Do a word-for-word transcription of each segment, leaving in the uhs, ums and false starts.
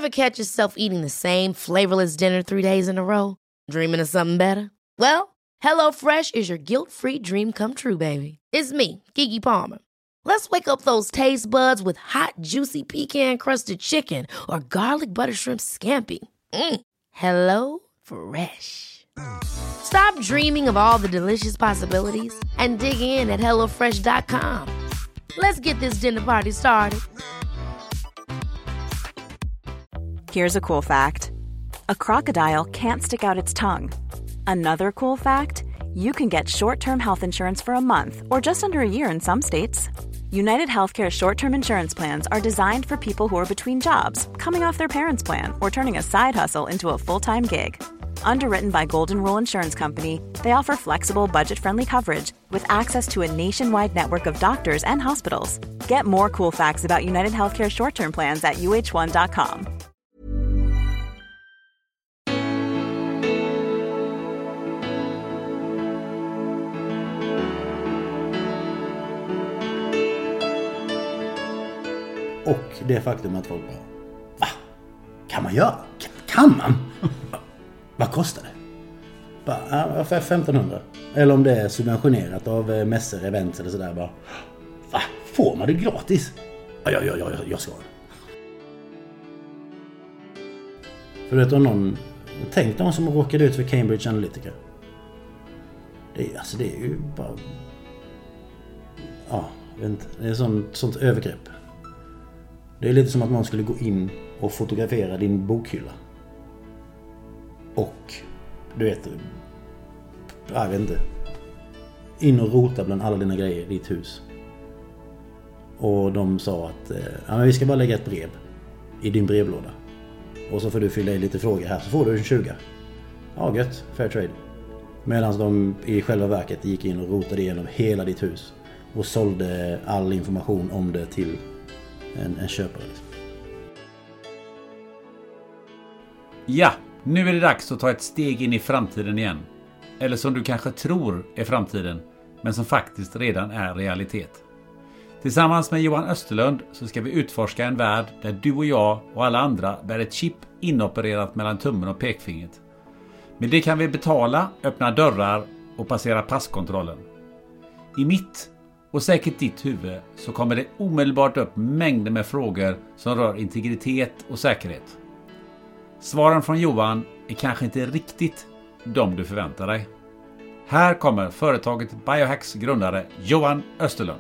Ever catch yourself eating the same flavorless dinner three days in a row? Dreaming of something better? Well, HelloFresh is your guilt-free dream come true, baby. It's me, Keke Palmer. Let's wake up those taste buds with hot, juicy pecan-crusted chicken or garlic butter shrimp scampi. Mm. Hello Fresh. Stop dreaming of all the delicious possibilities and dig in at hello fresh dot com. Let's get this dinner party started. Here's a cool fact. A crocodile can't stick out its tongue. Another cool fact, you can get short-term health insurance for a month or just under a year in some states. United Healthcare short-term insurance plans are designed for people who are between jobs, coming off their parents' plan, or turning a side hustle into a full-time gig. Underwritten by Golden Rule Insurance Company, they offer flexible, budget-friendly coverage with access to a nationwide network of doctors and hospitals. Get more cool facts about United Healthcare short-term plans at u h one dot com. Och det faktum att folk bara, va? Kan man göra? Kan, kan man? Vad kostar det? Bara, för femtonhundra. Eller om det är subventionerat av mässor, events eller sådär. Bara, va? Får man det gratis? Ja, ja, ja, ja, jag ska. För du vet om någon, tänk någon som råkade ut för Cambridge Analytica. Det är, alltså det är ju bara, ja, jag vet inte, det är sånt, sånt övergrepp. Det är lite som att man skulle gå in och fotografera din bokhylla. Och, du vet, jag vet inte, in och rota bland alla dina grejer i ditt hus. Och de sa att ja, men vi ska bara lägga ett brev i din brevlåda. Och så får du fylla i lite frågor här, så får du en tjugo. Ja, gött, fair trade. Medan de i själva verket gick in och rotade igenom hela ditt hus. Och sålde all information om det till En, en köpare liksom. Ja, nu är det dags att ta ett steg in i framtiden igen. Eller som du kanske tror är framtiden, men som faktiskt redan är realitet. Tillsammans med Johan Österlund så ska vi utforska en värld där du och jag och alla andra bär ett chip inopererat mellan tummen och pekfingret. Med det kan vi betala, öppna dörrar och passera passkontrollen. I mitt och säkert ditt huvud så kommer det omedelbart upp mängder med frågor som rör integritet och säkerhet. Svaren från Johan är kanske inte riktigt de du förväntar dig. Här kommer företaget Biohacks grundare Johan Österlund.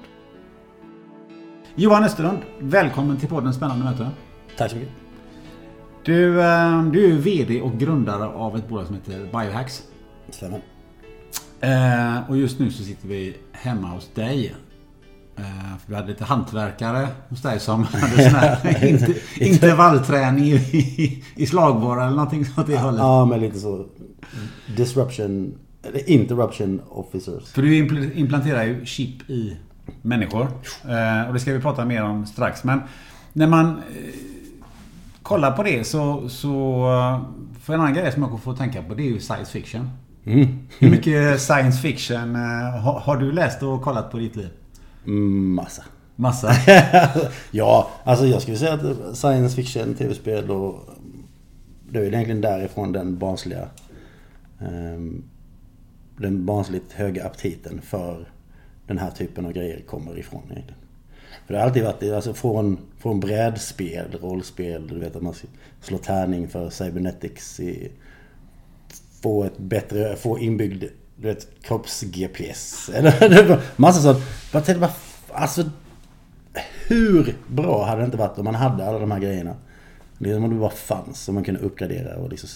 Johan Österlund, välkommen till podden Spännande möte. Tack så mycket. Du, du är ju vd och grundare av ett bolag som heter Biohacks. Stämmer. Eh, och just nu så sitter vi hemma hos dig. Eh, för vi hade lite hantverkare hos dig som hade sån här inter, intervallträning i, i, i slagborrar eller någonting sånt i hållet. Ja, men lite så. Disruption, eller interruption officers. För du implanterar ju chip i människor. Eh, och det ska vi prata mer om strax. Men när man eh, kollar på det så, så för en annan grej som man får tänka på, det är ju science fiction. Mm. Hur mycket science fiction har, har du läst och kollat på ditt liv? Mm, massa. Massa? Ja, alltså jag skulle säga att science fiction, tv-spel och det är egentligen därifrån den barnsliga um, den barnsligt höga aptiten för den här typen av grejer kommer ifrån egentligen. För det har alltid varit alltså från, från brädspel, rollspel, du vet att man slår tärning för cybernetics i få ett bättre, få inbyggd, du vet, kropps-G P S eller massa sånt. Jag tänkte bara, alltså hur bra hade det inte varit om man hade alla de här grejerna? Liksom om det bara fanns som man kunde uppgradera och liksom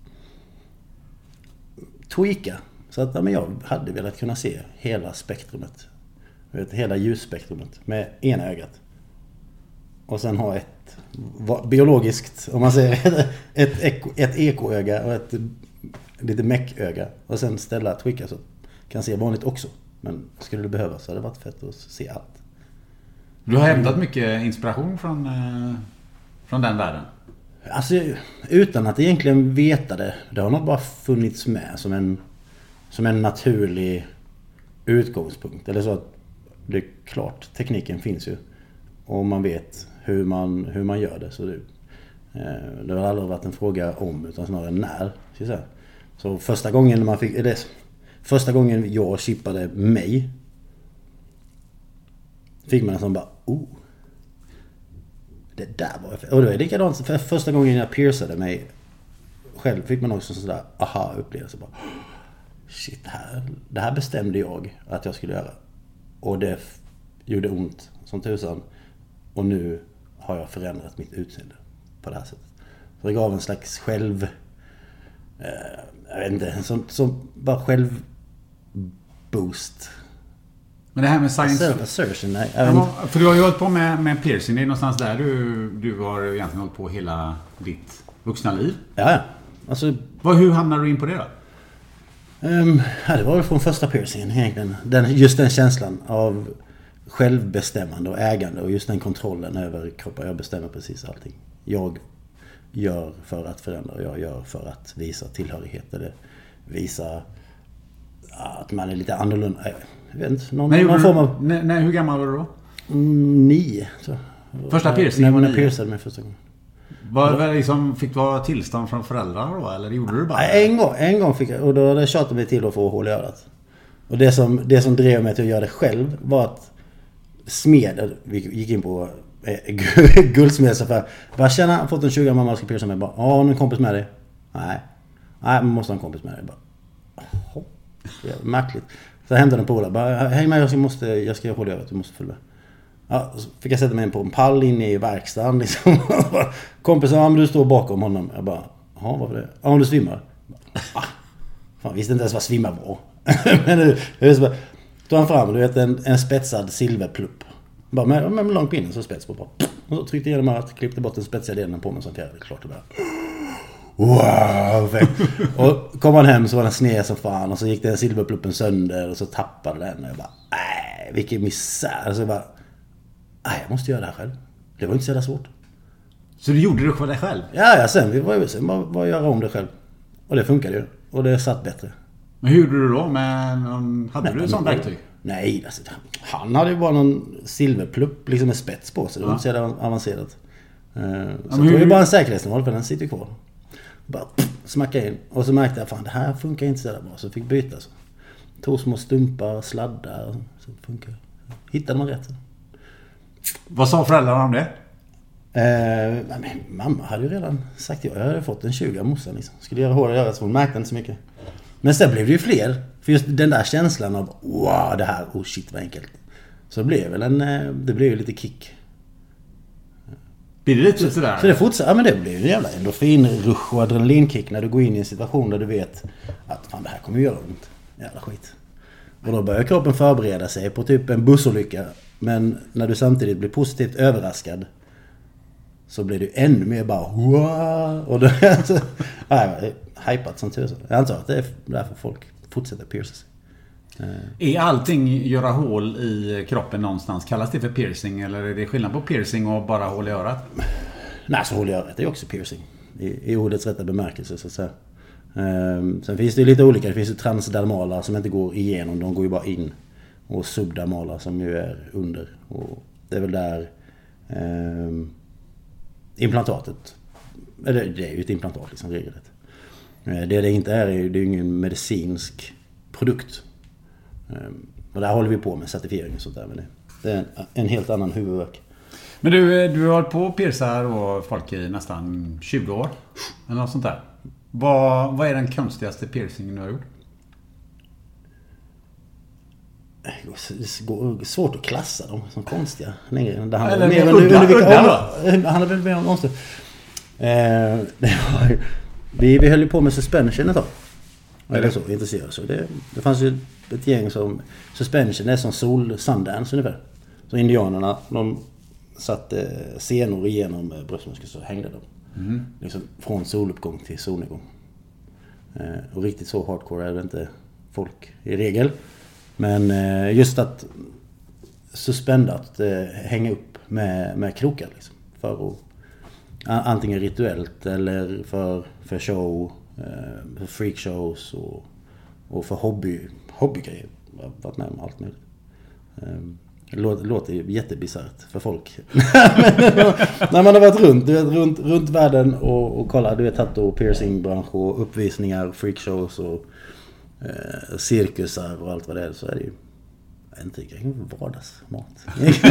tweaka. Så att ja, men jag hade velat kunna se hela spektrumet. Vet, hela ljusspektrumet med ena ögat. Och sen ha ett biologiskt, om man säger ett, eko, ett ekoöga och ett lite mecköga. Och sen ställa tweaka så kan se vanligt också. Men skulle det behövas så hade det varit fett att se allt. Du har hämtat mycket inspiration från, från den världen? Alltså utan att egentligen veta det. Det har nog bara funnits med som en, som en naturlig utgångspunkt. Eller så att det är klart, tekniken finns ju. Och man vet hur man, hur man gör det. Så det, Det har aldrig varit en fråga om utan snarare när. Ska jag säga. Så första gången man fick det, första gången jag chippade mig fick man en sån bara oh. Det där var och då är det likadant för första gången jag piercade mig själv fick man också en sån där aha upplevelse bara shit det här det här bestämde jag att jag skulle göra. Och det f- gjorde ont som tusan och nu har jag förändrat mitt utseende på det här sättet. Så det gav en slags själv eh, jag vet inte, som, som bara själv boost. Men det här med science... Assertion, nej. Ja, för du har ju hållit på med, med piercing, det är någonstans där du, du har egentligen hållit på hela ditt vuxna liv. Ja, ja. Alltså... Vad, hur hamnade du in på det då? Um, ja, det var väl från första piercingen egentligen. Den, just den känslan av självbestämmande och ägande och just den kontrollen över kroppen. Jag bestämmer precis allting. Jag gör för att förändra och jag gör för att visa tillhörighet eller visa att man är lite annorlunda. Jag vet inte, någon, någon form av... Nej, nej, hur gammal var du då? Mm, nio. Så. Första piercingen var nio? När jag piercade mig första gången. Var det liksom, fick du ha tillstånd från föräldrar då? Eller gjorde du bara? Nej, en gång, en gång fick jag. Och då hade tjatat mig till att få hål i örat. Och det som, det som drev mig till att göra det själv var att smeden, vi gick in på guldsmedsaffär. Bara känna, jag fått en tjugo mamma ska pierca mig. Bara, ja, har du en kompis med dig? Nej. Nej, man måste ha en kompis med dig. Bara, oh, det är märkligt. Så jag hämtade en polare. Bara, hej med, jag måste, jag ska hålla örat, du måste följa med. Ja, så fick jag sätta mig in på en pall inne i verkstaden liksom. Kompisen, ja men du står bakom honom. Jag bara, ja varför det? Ja, om du svimmar. Ah, fan, visste inte ens vad svimma var. Men det är så bara, tog han fram, du vet en, en spetsad silverplupp. Bara med, med en lång pinne så spets på bara. Och så tryckte jag igenom att klippte bort den spetsiga delen på mig så hanterade det klart och bara. Wow! Och kom han hem så var den sned som fan och så gick den silverpluppen sönder och så tappade den och jag bara, nej, vilken misär. Och så bara, nej, jag måste göra det här själv. Det var inte så jävla svårt. Så du gjorde det för dig själv? Ja, ja sen vi var ju sen bara, bara göra om det själv. Och det funkade ju. Och det satt bättre. Men hur gjorde du då? Med någon, hade nej, du sån verktyg? Nej, alltså, han hade ju bara någon silverplupp liksom med spets på sig. Det var inte så jävla avancerat. Uh, så ja, det var ju bara en säkerhetsnål för den sitter kvar. Bara pff, smacka in. Och så märkte jag, fan det här funkar inte så jävla bra. Så fick byta. Så. Tog små stumpar, sladdar. Så funkar. Hittade man rätt. Vad sa föräldrarna om det? Eh, men mamma hade ju redan sagt jag. Jag hade fått en tjugo av morsan liksom. Skulle göra hårdare göra så hon märkte inte så mycket. Men sen blev det ju fler. För just den där känslan av wow det här, oh shit vad enkelt. Så det blev väl en, det blev ju lite kick. Blir det lite sådär? Så det fortsatte, ja men det blev en jävla endorfinrush och adrenalinkick när du går in i en situation där du vet att fan det här kommer ju göra ont. Jävla skit. Och då börjar kroppen förbereda sig på typ en bussolycka. Men när du samtidigt blir positivt överraskad så blir du ännu mer bara wow. Och då alltså, nej, hypat som tusen. Jag antar att det är därför folk fortsätter pierca sig. Är allting göra hål i kroppen någonstans? Kallas det för piercing? Eller är det skillnad på piercing och bara hål i örat? Nej, så hål i örat är också piercing. I, i ordets rätta bemärkelse så att säga. Um, sen finns det lite olika. Det finns ju transdermala som inte går igenom. De går ju bara in. Och subdermala som ju är under. Och det är väl där um, implantatet. Eller det är ju ett implantat liksom regelrätt. Det det inte är, är ju, det är ju ingen medicinsk produkt. Um, och där håller vi på med certifiering och sånt där. Men det, det är en, en helt annan huvudvärk. Men du, du har hållit på och piercar och folk i nästan tjugo år. Eller något sånt där. Vad, vad är den konstigaste piercingen du har gjort? Det går svårt att klassa dem som konstiga. Längre, det Eller mer udda, under, under udda då? Han hade väl med om konstigt. Eh, det var, vi, vi höll ju på med suspension ett tag. Eller så, intresserade så. Det, det fanns ju ett gäng som... Suspension är som sol Sundance ungefär. Så indianerna, de satte senor igenom bröstmuskeln så hängde de. Mm. Liksom från soluppgång till solnedgång. Eh, och riktigt så hardcore är det inte folk i regel. Men eh, just att suspenda, att eh, hänga upp med, med krokar liksom. För att, antingen rituellt eller för, för show, eh, för freakshows och, och för hobby, hobbygrejer. Jag har varit med om allt möjligt. Eh, Det låter, det låter jättebisarrt för folk. När man har varit runt, du vet, runt, runt världen och, och kolla, du vet, tattoo- och piercingbransch och uppvisningar, freakshows och eh, cirkusar och allt vad det är, så är det ju inte vardagsmat.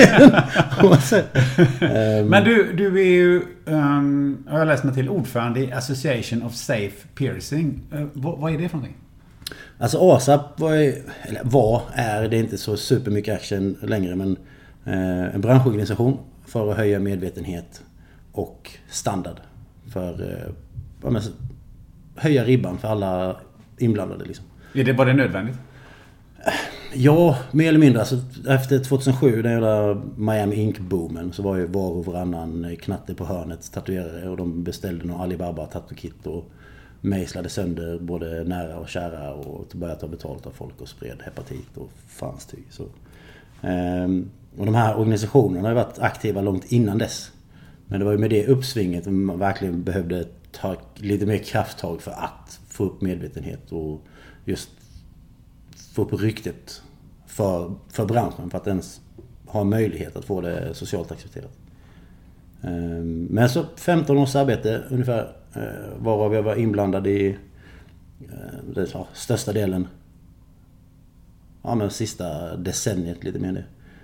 um, Men du, du är ju, um, jag har läst mig till, ordförande i Association of Safe Piercing. Uh, vad, vad är det för någonting? Alltså A S A P var, eller var, är det inte så supermycket action längre, men eh, en branschorganisation för att höja medvetenhet och standard för eh, ja, men, höja ribban för alla inblandade liksom. Är det bara det nödvändigt? Ja, mer eller mindre. Alltså, efter tjugohundrasju, den jävla Miami Ink-boomen, så var ju var och varannan knatte på hörnet tatuerare, och de beställde någon Alibaba tattoo-kit och mejslade sönder både nära och kära och började ta betalt av folk och spred hepatit och fanstyg. Så. Ehm, och de här organisationerna har varit aktiva långt innan dess. Men det var ju med det uppsvinget man verkligen behövde ta lite mer krafttag för att få upp medvetenhet och just få upp ryktet för, för branschen, för att ens ha möjlighet att få det socialt accepterat. Men så femton års arbete ungefär, varav jag var inblandad i det, ja, största delen, ja, men sista decenniet lite mer det.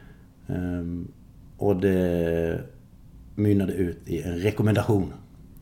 Och det mynnade ut i en rekommendation.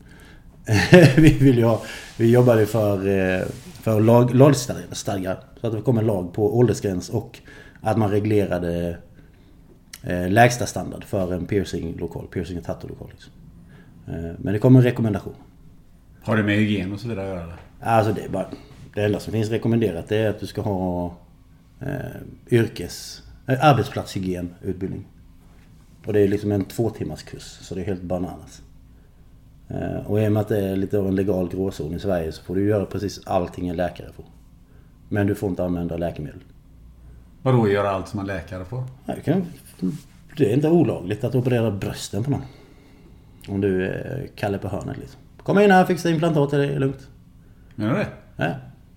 vi vill ju ha, vi jobbade för, för lag, lagstadgar, så att det kom en lag på åldersgräns och att man reglerade eh, lägsta standard för en piercing-lokal, piercing- och tattoo-lokal liksom. eh, men det kom en rekommendation. Har det med hygien och så vidare att göra? Alltså det är bara, det enda som finns rekommenderat, det är att du ska ha eh, yrkes eh, arbetsplatshygien utbildning, och det är liksom en två timmars kurs, så det är helt bananas. Och i och med att det är lite av en legal gråzon i Sverige, så får du göra precis allting en läkare får. Men du får inte använda läkemedel. Vadå göra allt som en läkare får? Det är inte olagligt att operera brösten på någon. Om du är Kalle på hörnet liksom. Kom in här, fixa implantat, det är lugnt. Menar du det? Ja.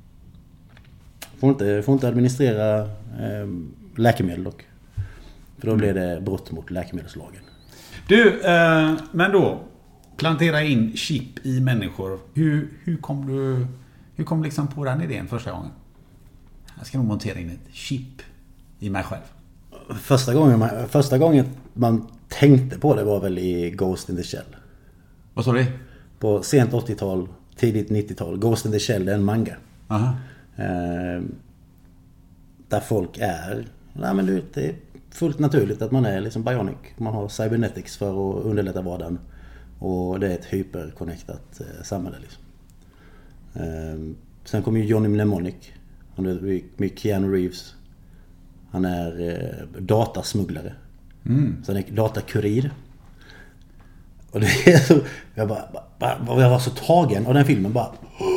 Får inte, får inte administrera eh, läkemedel dock. För då blir det brott mot läkemedelslagen. Du, eh, men då plantera in chip i människor. Hur, hur kom du hur kom liksom på den idén första gången? Jag ska nog montera in ett chip i mig själv. Första gången man, första gången man tänkte på det var väl i Ghost in the Shell. Vad sa du? På sent åttiotal, tidigt nittiotal. Ghost in the Shell är en manga. Aha. Eh, där folk är, nej men det är fullt naturligt att man är liksom bionic. Man har cybernetics för att underlätta vardagen. Och det är ett hyperconnectat eh, samhälle liksom. Eh, sen kommer ju Johnny Mnemonic. Han är med Keanu Reeves. Han är eh, datasmugglare. Mm. Sen är datakurir. Och det är så, jag bara, bara, jag var så tagen av den filmen bara.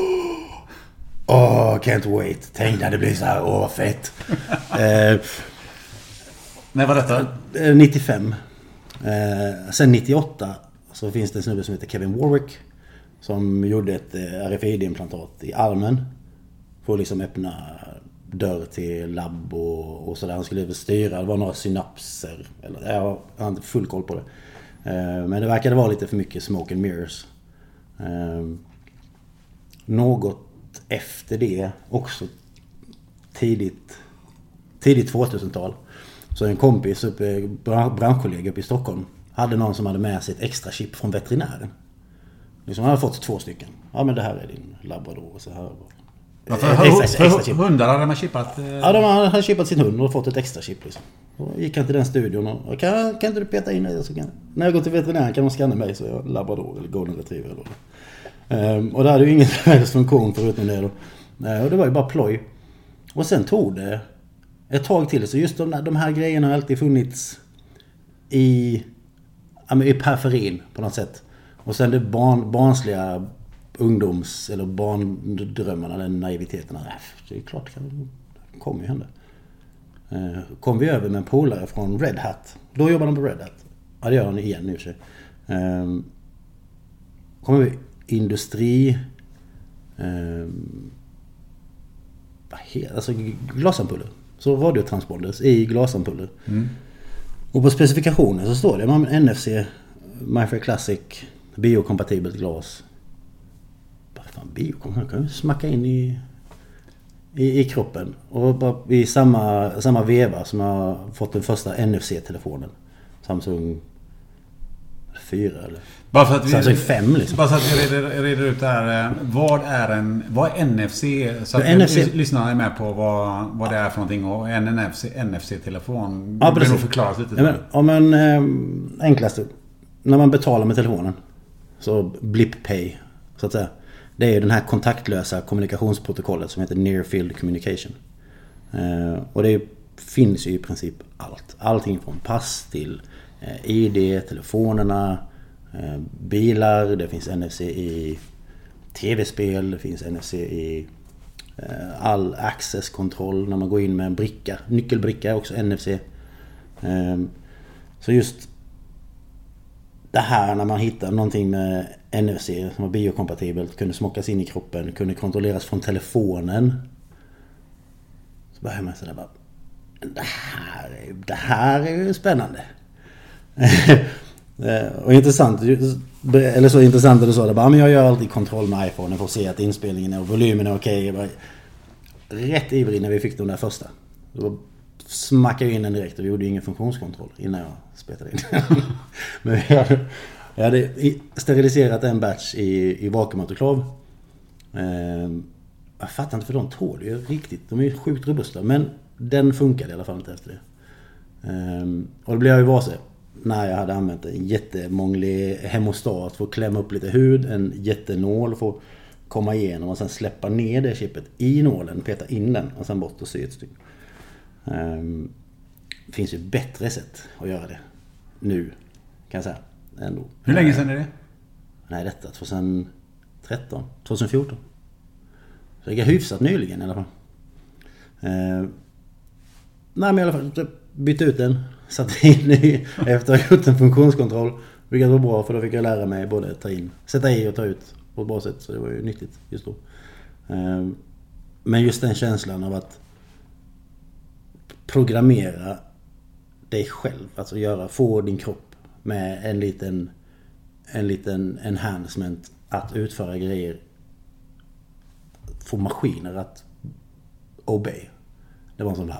Åh, oh, can't wait. Tänk när det blir så här, åh vad fett. eh, När var detta? nittiofem. Eh, sen nittioåtta så finns det en snubbe som heter Kevin Warwick som gjorde ett R F I D-implantat i armen för att liksom öppna dörr till labb och, och sådär. Han skulle styra, det var några synapser eller, jag har inte full koll på det. Eh, men det verkade vara lite för mycket smoke and mirrors. Eh, något efter det också tidigt tidigt tvåtusental, så en kompis uppe, branschkollega uppe i Stockholm hade någon som hade med sig ett extra chip från veterinären. Liksom han hade fått två stycken. Ja men det här är din labrador och så här. Varför extra, extra, extra chip. Hundar hade man chippat? Eh... Ja, de hade chippat sin hund och fått ett extra chip liksom. Då gick han till den studion och kan, kan inte du peta in det så kan, när jag går till veterinären kan de scanna mig så är jag labrador eller golden retriever eller Um, och det hade ju ingen funktion förutom det då. Uh, och det var ju bara ploj. Och sen tog det ett tag till. Så just de, de här grejerna har alltid funnits i, ja, i periferin på något sätt. Och sen det barn, barnsliga ungdoms- eller barndrömmarna eller naiviteterna. Det är klart det kommer ju hända. Uh, kom vi över med en polare från Red Hat. Då jobbar de på Red Hat. Ja, det gör han igen nu. Um, kommer vi industri eh, alltså glasampuller, så radiotransponders i glasampuller. Mm. Och på specifikationen så står det man N F C, MIFARE Classic, biokompatibelt glas. Vad fan, biokompatibelt? Kan du smacka in i, i, i kroppen. Och bara i samma, samma veva som jag har fått den första N F C-telefonen. Samsung fyra eller bara för att vi, Samsung fem liksom. Bara så att vi reder, reder ut det här. Vad är, en, vad är N F C? Så att N F C lyssnarna är med på vad, vad det är för någonting. Och en N F C, N F C-telefon. Ja, det blir nog förklarat lite. Ja, men, om en eh, enklaste. När man betalar med telefonen. Så Blip Pay. Så att säga. Det är ju den här kontaktlösa kommunikationsprotokollet som heter Near Field Communication. Eh, och det finns ju i princip allt. Allting från pass till eh, I D, telefonerna, eh, bilar. Det finns N F C i tv-spel. Det finns N F C i eh, all access-kontroll när man går in med en bricka. Nyckelbricka är också N F C. Eh, så just det här när man hittar någonting med N F C som var biokompatibelt, kunde smockas in i kroppen, kunde kontrolleras från telefonen. Så börjar man sådär bara, det här, det här är ju spännande. Och intressant, eller så intressant är det så, det bara, men jag gör alltid kontroll med iPhone för att se att inspelningen är och volymen är okej. Okay. Rätt ivrig när vi fick de där första. Då smackade in den direkt och vi gjorde ingen funktionskontroll innan jag spetade in. Men jag hade, jag hade steriliserat en batch i, i vakuumautoklav. Eh, jag fattar inte, för de tål ju riktigt. De är ju sjukt robusta. Men den funkade i alla fall inte efter det. Eh, och då blev jag ju varse när jag hade använt en jättemånglig hemostat för att klämma upp lite hud. En jättenål för att komma igenom och sen släppa ner det chippet i nålen, peta in den och sen bort och sy ett stycke. Um, det finns ju bättre sätt att göra det nu, kan jag säga, ändå. Hur länge sedan är det? Nej, detta tjugohundratretton, tjugohundrafjorton. Så det är hyfsat nyligen i alla fall. uh, Nej, men i alla fall bytte ut den, satte in i efter att ha gjort en funktionskontroll, vilket var bra för då fick jag lära mig både ta in, sätta i och ta ut på ett bra sätt, så det var ju nyttigt just då. uh, Men just den känslan av att programmera dig själv, alltså göra, få din kropp med en liten en liten enhancement att utföra grejer, få maskiner att obey. Det var en sån där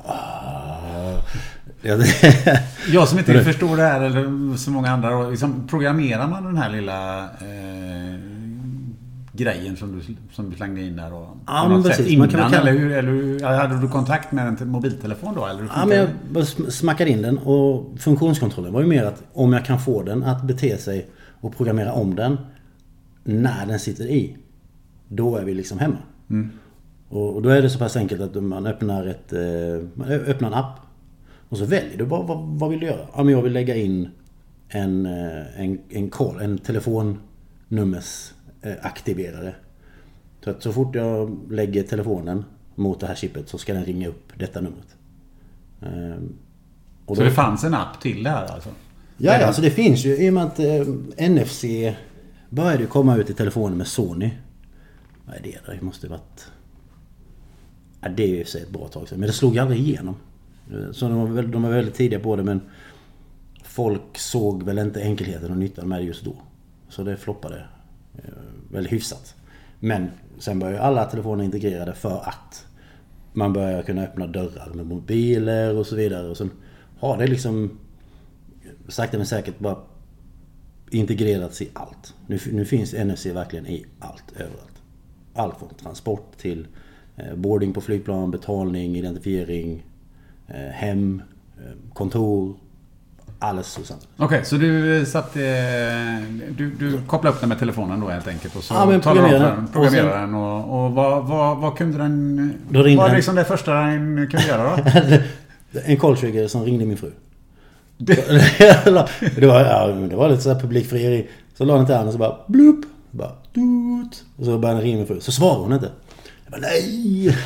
jag som inte förstår det här eller så många andra, liksom, programmerar man den här lilla eh, grejen som du, som du slängde in där och ja, men precis. Innan, man kan kalla... eller, hur, eller hur, hade du kontakt med en mobiltelefon då? Eller ja, men jag smackade in den och funktionskontrollen var ju mer att om jag kan få den att bete sig och programmera om den när den sitter i, då är vi liksom hemma. Mm. Och, och då är det så pass enkelt att man öppnar ett man öppnar en app och så väljer du bara vad, vad vill du göra? Ja, men jag vill lägga in en en en call, en telefonnummers aktiverare. Så att så fort jag lägger telefonen mot det här chippet så ska den ringa upp detta numret. Ehm, och så då... det fanns en app till det här alltså? Ja, ja, alltså det finns ju i och med att eh, N F C började ju komma ut i telefonen med Sony. Vad är det? Det måste varit... Ja, det är ju så ett bra tag sedan. Men det slog aldrig igenom. Så de var, väl, de var väldigt tidiga på det, men folk såg väl inte enkelheten och nyttan med det just då. Så det floppade väldigt hyfsat. Men sen började alla telefoner integrerade för att man börjar kunna öppna dörrar med mobiler och så vidare. Och sen har det liksom sakta men säkert bara integrerats i allt. Nu, nu finns N F C verkligen i allt, överallt. Allt från transport till eh, boarding på flygplan, betalning, identifiering, eh, hem, eh, kontor, alles så sant. Okej, okay, så du satt, eh, du, du kopplade upp den med telefonen då helt enkelt och så ja, talade den, programmerade den och, och vad, vad, vad kunde den, då ringde vad var den. Liksom det första den kunde göra då? En call trigger som ringde min fru. det var ja, det var lite så här publikfrieri. Så la den till henne och så bara blup, bara dut, och så började den ringa min fru. Så svarade hon inte. Jag bara nej.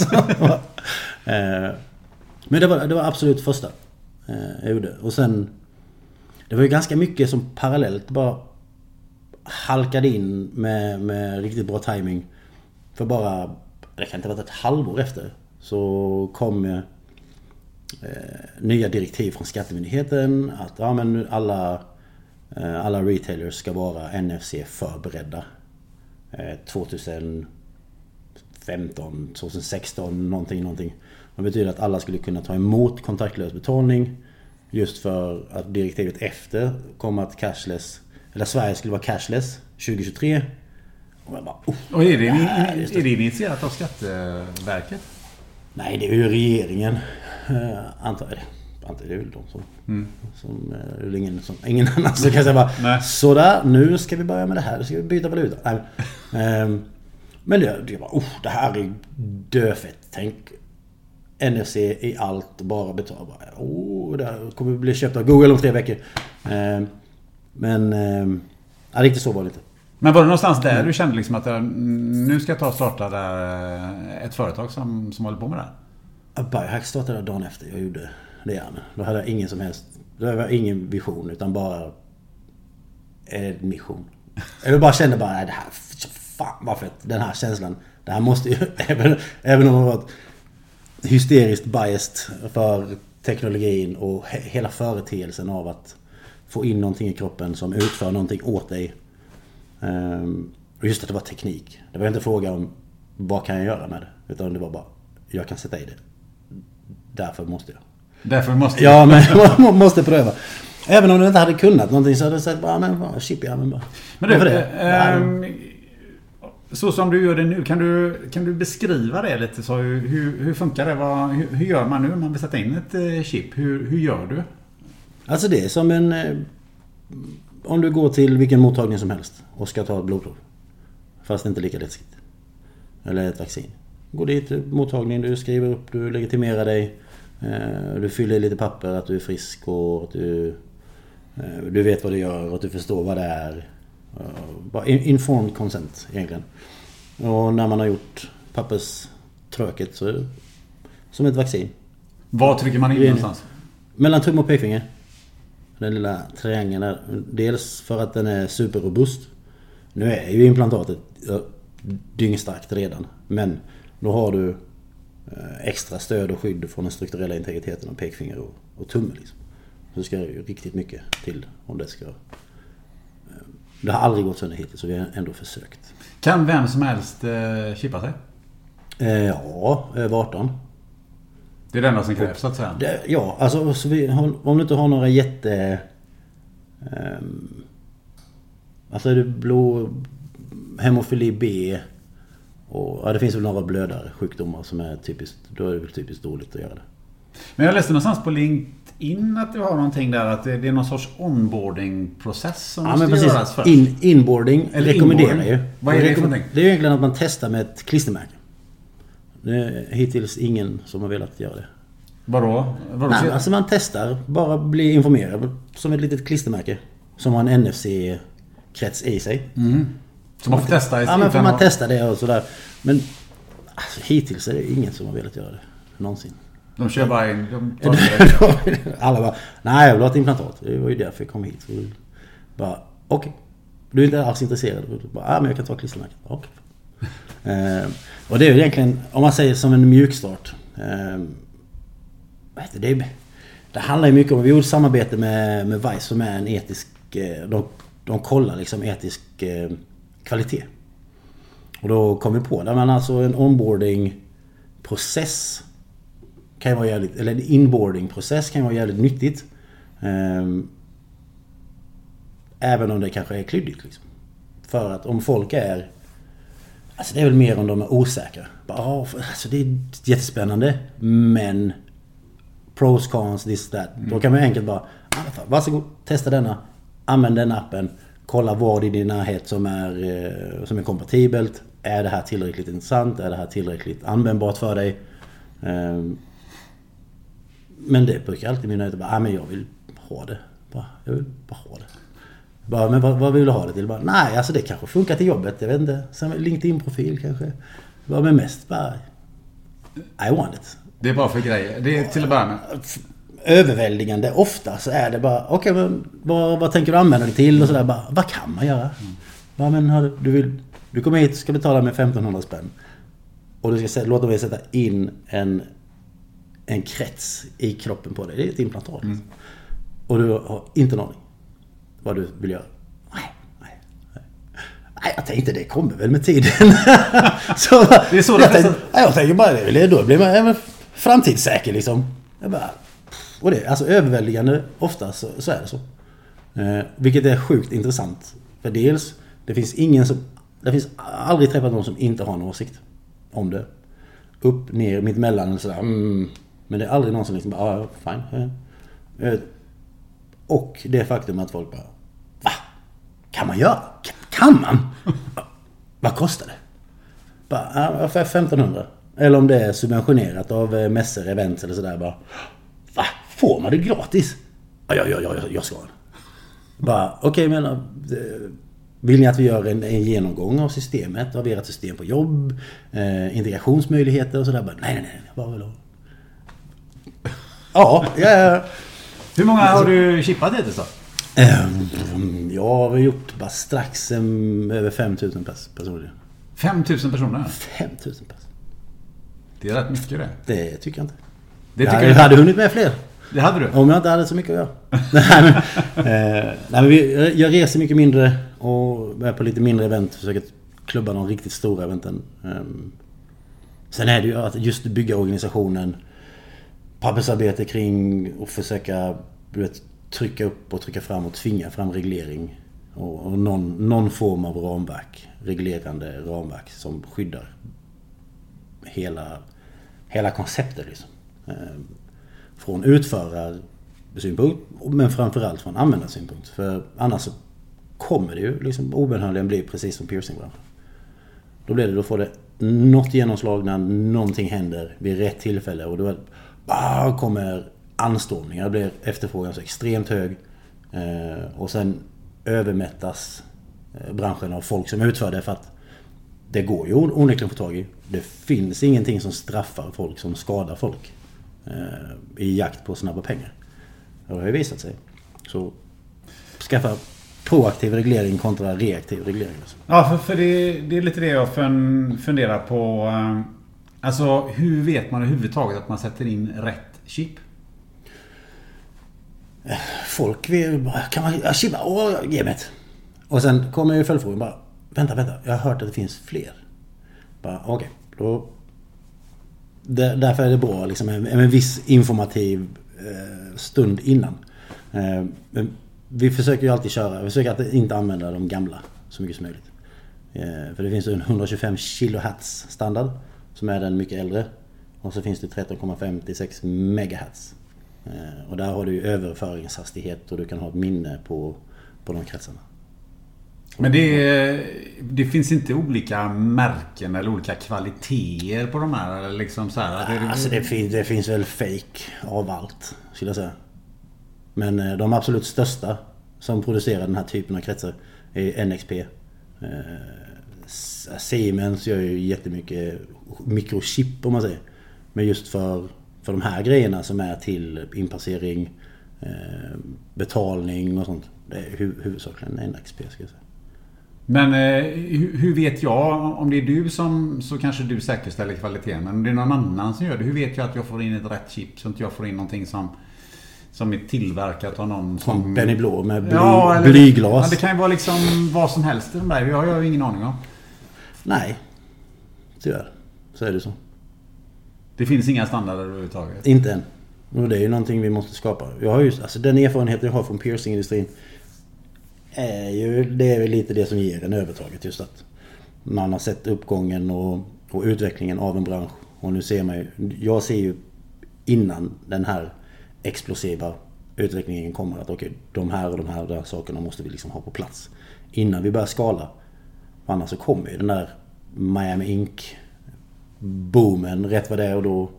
Men det var det var absolut första jag gjorde. Och sen det var ju ganska mycket som parallellt bara halkade in med med riktigt bra timing. För bara det kan inte ha varit ett halvår efter så kom eh, nya direktiv från Skattemyndigheten att ja, men alla, eh, alla retailers ska vara N F C förberedda eh, tjugohundrafemton, tjugohundrasexton någonting, någonting. Det betyder att alla skulle kunna ta emot kontaktlös betalning just för att direktivet efter kom att cashless, eller Sverige skulle vara cashless tjugohundratjugotre. Och jag bara, oh, och är det, det här, är, är det initierat av Skatteverket? Nej, det är ju regeringen. Uh, antar jag det. Antar det är väl de som... Mm. som uh, ingen, som, ingen annan som kan säga bara, nej. Sådär, nu ska vi börja med det här. Nu ska vi byta valuta. Nej. Um, men det, det, bara, oh, det här är döfett. Tänk N F C i allt, bara betala. Oh, det här kommer bli köpt av Google om tre veckor. Um, men um, ja, riktigt så var det inte. Men var det någonstans där du kände liksom att nu ska jag ta och starta där ett företag som, som håller på med det här? Biohack startade dagen efter jag gjorde det gärna. Då hade jag ingen som helst, då var ingen vision utan bara en mission. Jag bara kände bara, det här, fan vad fett, den här känslan, det här måste ju, även, även om man var hysteriskt biased för teknologin och he, hela företeelsen av att få in någonting i kroppen som utför någonting åt dig. Um, och just att det var teknik. Det var inte fråga om vad kan jag göra med det, utan det var bara jag kan sätta i det. Därför måste jag. Därför måste jag. Ja, men man måste pröva. Även om du inte hade kunnat någonting så hade du sagt bara men bara chip ja men bara. Men du, det? Ähm, så som du gör det nu, kan du kan du beskriva det lite så hur hur funkar det? Vad, hur, hur gör man nu om man vill sätta in ett chip? Hur hur gör du? Alltså det är som en om du går till vilken mottagning som helst och ska ta ett blodprov. Fast inte lika läskigt. Eller ett vaccin. Gå dit till mottagningen, du skriver upp, du legitimerar dig. Du fyller i lite papper att du är frisk och att du, du vet vad du gör och att du förstår vad det är. Bara informed consent egentligen. Och när man har gjort papperströket så är det som ett vaccin. Vad trycker man in någonstans? Mellan tum och pekfinger. Den lilla triangeln där. Dels för att den är superrobust. Nu är ju implantatet dyngstarkt redan. Men då har du extra stöd och skydd från den strukturella integriteten av pekfinger och, och tumme. Liksom. Så ska det ju riktigt mycket till om det ska... Det har aldrig gått sönder hittills så vi har ändå försökt. Kan vem som helst eh, chippa sig? Eh, ja, över arton. Det är det enda som krävs så att säga. Det, ja, alltså så vi, om du inte har några jätte... Um, alltså är det blå... Hemofili B... Och, ja, det finns väl några blödare sjukdomar som är typiskt... Då är det väl typiskt dåligt att göra det. Men jag läste någonstans på LinkedIn att du har någonting där att det är någon sorts onboarding-process som ja, måste men precis. göras först. In, inboarding Eller rekommenderar inboarding. ju. Vad är det för någonting? Det är egentligen att man testar med ett klistermärke. Det är hittills ingen som har velat göra det. Vadå? Vadå? Nej, alltså man testar, bara bli informerad som ett litet klistermärke som har en N F C-krets i sig. Mm. Så man får testa i Ja, men får man testa det och sådär. Men alltså, hittills är det ingen som har velat göra det. Någonsin. De kör bara in. De tar alla bara, nej jag vill ha ett implantat. Det var ju därför jag kom hit. Så bara, okej. Okay. Du är inte alls intresserad. Bara, ja men jag kan ta klistermärket. Okej. Okay. eh, och det är ju egentligen, om man säger som en mjukstart. Eh, det, det, det handlar ju mycket om, vi gjorde samarbete med, med Vice som är en etisk, de, de kollar liksom etisk eh, kvalitet. Och då kom vi på det, men alltså en onboarding-process kan ju vara jävligt, eller en inboarding-process kan ju vara jävligt nyttigt. Um, även om det kanske är klyddigt liksom. För att om folk är, alltså det är väl mer om de är osäkra. Bara, oh, alltså det är jättespännande, men pros, cons, this, that. Mm. Då kan man enkelt bara, varsågod, testa denna, använd den appen, kolla vad i din närhet som är, som är kompatibelt. Är det här tillräckligt intressant? Är det här tillräckligt användbart för dig? Men det brukar alltid mina bara, ah, men jag vill ha det. Bara, jag vill bara ha det. Bara, men vad, vad vill du ha det till? Bara, nej, alltså det kanske funkar till jobbet. Jag vet inte. Som LinkedIn-profil kanske. Bara, men mest bara, I want it. Det är bara för grejer. Det är till att börja med. Överväldigande. Ofta så är det bara, okej, okay, men vad, vad tänker du använda det till? Och sådär, bara, vad kan man göra? Mm. Bara, men har du, du vill... Du kommer hit och ska betala med femtonhundra spänn. Och du ska låta mig sätta in en en krets i kroppen på dig. Det är ett implantat. Mm. Och du har inte någon aning vad du vill göra. Nej, nej, nej. Nej, jag tänkte det kommer väl med tiden. så, det är så jag, det tänkte, nej, jag tänkte bara det. Då blir man även framtidssäker liksom. Jag bara, och det, alltså överväldigande ofta så, så är det så. Eh, vilket är sjukt intressant. För dels, det finns ingen som, det finns aldrig träffat någon som inte har en åsikt om det. Upp, ner, mitt mellan och sådär. Mm. Men det är aldrig någon som liksom bara, ah, fine. Eh, och det faktum att folk bara, va? Kan man göra? Kan man? Vad kostar det? Bara, ungefär femtonhundra. Eller om det är subventionerat av mässor, events eller sådär. Bara, va? Får man det gratis? Ja, ja, ja, ja jag ska. Bara, okej, okay, men vill ni att vi gör en, en genomgång av systemet, av ert system på jobb, eh, integrationsmöjligheter och sådär? Bara, nej, nej, nej, bara väl. Ja, ja. Hur många har du chippat hittills då? Um, jag har gjort bara strax um, över fem tusen personer. fem tusen personer? fem tusen personer. Det är rätt mycket det. Det tycker jag inte. Det jag tycker jag jag hade hunnit med fler. Det hade du? Om jag inte hade så mycket att göra. nej, men, eh, nej, men vi, jag reser mycket mindre och är på lite mindre event. Försöker klubba de riktigt stora eventen. Um, sen är det ju att just bygga organisationen. Pappersarbete kring och försöka du vet, trycka upp och trycka fram och tvinga fram reglering. Och, och någon, någon form av ramverk. Reglerande ramverk som skyddar hela, hela konceptet liksom. Um, från utförarsynpunkt men framförallt från användarsynpunkt. För annars så kommer det ju liksom obönhörligen bli precis som piercingbranschen. Då blir det, då får det något genomslag när någonting händer vid rätt tillfälle och då bara kommer anstormningar. Det blir efterfrågan så extremt hög eh, och sen övermättas eh, branschen av folk som utför det för att det går ju onekligen att få tag i. Det finns ingenting som straffar folk som skadar folk i jakt på snabba pengar. Det har ju visat sig. Så skaffa proaktiv reglering kontra reaktiv reglering. Ja, för, för det, det är lite det jag funderar på. Alltså, hur vet man överhuvudtaget att man sätter in rätt chip? Folk vill, kan man ja, chippa, åh, ge mig ett. Och sen kommer ju följdfrågan bara, vänta, vänta, jag har hört att det finns fler. Bara, okej, okay, då därför är det bra liksom, en, en viss informativ eh, stund innan. Eh, men vi försöker ju alltid köra, vi försöker att inte använda de gamla så mycket som möjligt. Eh, för det finns en hundratjugofem kilohertz standard som är den mycket äldre. Och så finns det tretton komma femtiosex megahertz. Eh, och där har du ju överföringshastighet och du kan ha ett minne på, på de kretsarna. Men det, det finns inte olika märken eller olika kvaliteter på de här? Eller liksom så här, ja, det, alltså det, finns, det finns väl fake av allt, skulle jag säga. Men de absolut största som producerar den här typen av kretsar är N X P. Eh, Siemens gör ju jättemycket mikrochip om man säger. Men just för, för de här grejerna som är till inpassering, eh, betalning och sånt. Det är hu- huvudsakligen N X P ska jag säga. Men eh, hur vet jag, om det är du som så kanske du säkerställer kvaliteten, men om det är någon annan som gör det, hur vet jag att jag får in ett rätt chip så att jag får in någonting som som är tillverkat av någon som... Som Benny Blå med bly, ja, eller, blyglas. Ja, det kan ju vara liksom vad som helst. Det har jag, jag har ingen aning om. Nej, tyvärr. Så är det så. Det finns inga standarder överhuvudtaget? Inte än. Och det är ju någonting vi måste skapa. Jag har ju, alltså den erfarenhet jag har från piercingindustrin är ju, det är väl lite det som ger en övertaget, just att man har sett uppgången och, och utvecklingen av en bransch. Och nu ser man ju, jag ser ju innan den här explosiva utvecklingen kommer att okej, okay, de här och de här där sakerna måste vi liksom ha på plats innan vi börjar skala. För annars så kommer ju den där Miami Ink boomen rätt vad det är och då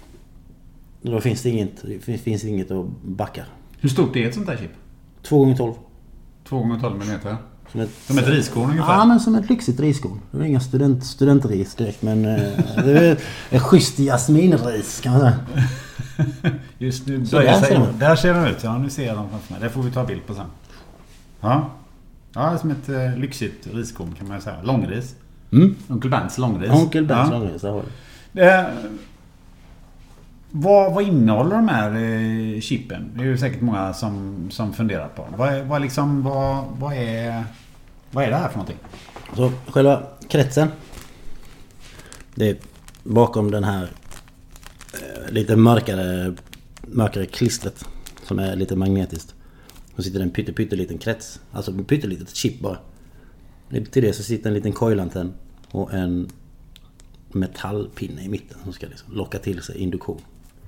då finns det inget, det finns inget att backa. Hur stort är ett sånt där chip? två gånger tolv. två gånger tolv millimeter? Som ett, som ett riskorn ungefär? Ja, men som ett lyxigt riskorn. Det är inga student, studentris direkt, men eh, det är ett schysst jasminris kan man säga. Just nu så där ser, de. där ser de ut. Ja, nu ser jag dem framför mig. Det får vi ta bild på sen. Ja, ja som ett eh, lyxigt riskorn kan man säga. Långris. Mm. Onkel Bents långris. Onkel Bents ja. långris, där har du. Det, Vad, vad innehåller de här eh, chippen? Det är ju säkert många som, som funderar på. Vad är, vad, liksom, vad, vad, är, vad är det här för någonting? Så själva kretsen, det är bakom den här eh, lite mörkare, mörkare klistret som är lite magnetiskt. Så sitter det en pytte, pytte liten krets, alltså en pyttelitet chip bara. Till det så sitter en liten coilantenn och en metallpinne i mitten som ska liksom locka till sig induktion.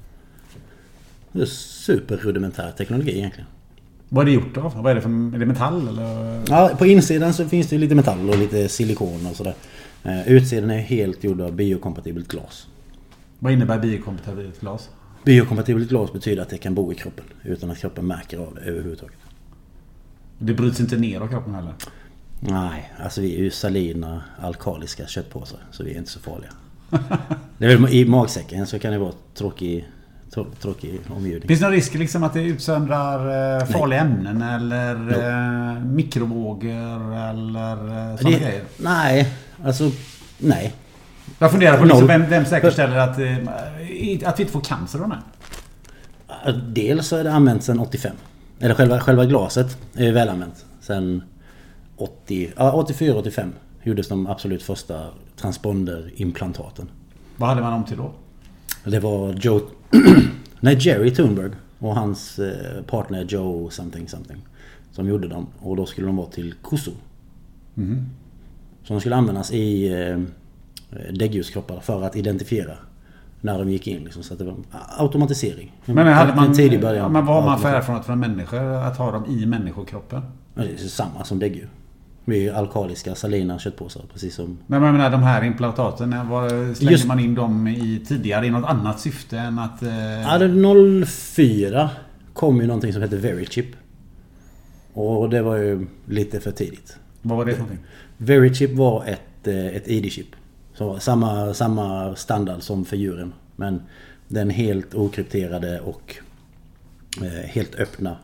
Det är superrudimentär teknologi egentligen. Vad är det gjort av? Vad är det för, är det metall eller? Ja, på insidan så finns det lite metall och lite silikon och sådär. Utsidan är helt gjord av biokompatibelt glas. Vad innebär biokompatibelt glas? Biokompatibelt glas betyder att det kan bo i kroppen utan att kroppen märker av det överhuvudtaget. Det bryts inte ner av kroppen heller? Nej, alltså vi är ju salina, alkaliska köttpåsar, så vi är inte så farliga. Det är väl, i magsäcken så kan det vara tråkig, trå, tråkig omgivning. Finns det någon risk liksom att det utsöndrar eh, farliga nej. ämnen eller eh, mikrovågor eller eh, sådana det, grejer? Nej, alltså nej. Jag funderar på liksom, vem, vem säkerställer att, eh, att vi inte får cancer av det? Dels så är det använt sedan åttiofem. Eller själva, själva glaset är väl använt sedan åttio, ja, åttiofyra åttiofem gjordes de absolut första transponderimplantaten. Vad hade man om till då? Det var Joe nej, Jerry Thunberg och hans partner Joe something something som gjorde dem, och då skulle de vara till kossor. Mm. Så de skulle användas i eh, däggdjurskroppar för att identifiera när de gick in liksom, så att det var automatisering. Men hade man, tidig början, men vad har man för erfarenhet från människor att ha dem i människokroppen? Det är samma som däggdjur. Vi är alkaliska, salina köttpåsar, precis som... Men jag menar, de här implantaten, var, slängde Just... man in dem i tidigare i något annat syfte än att... Eh... Ja, det noll fyra kom ju någonting som heter Verichip. Och det var ju lite för tidigt. Vad var det för någonting? Verichip var ett, ett I D-chip. Så samma, samma standard som för djuren. Men den helt okrypterade och eh, helt öppna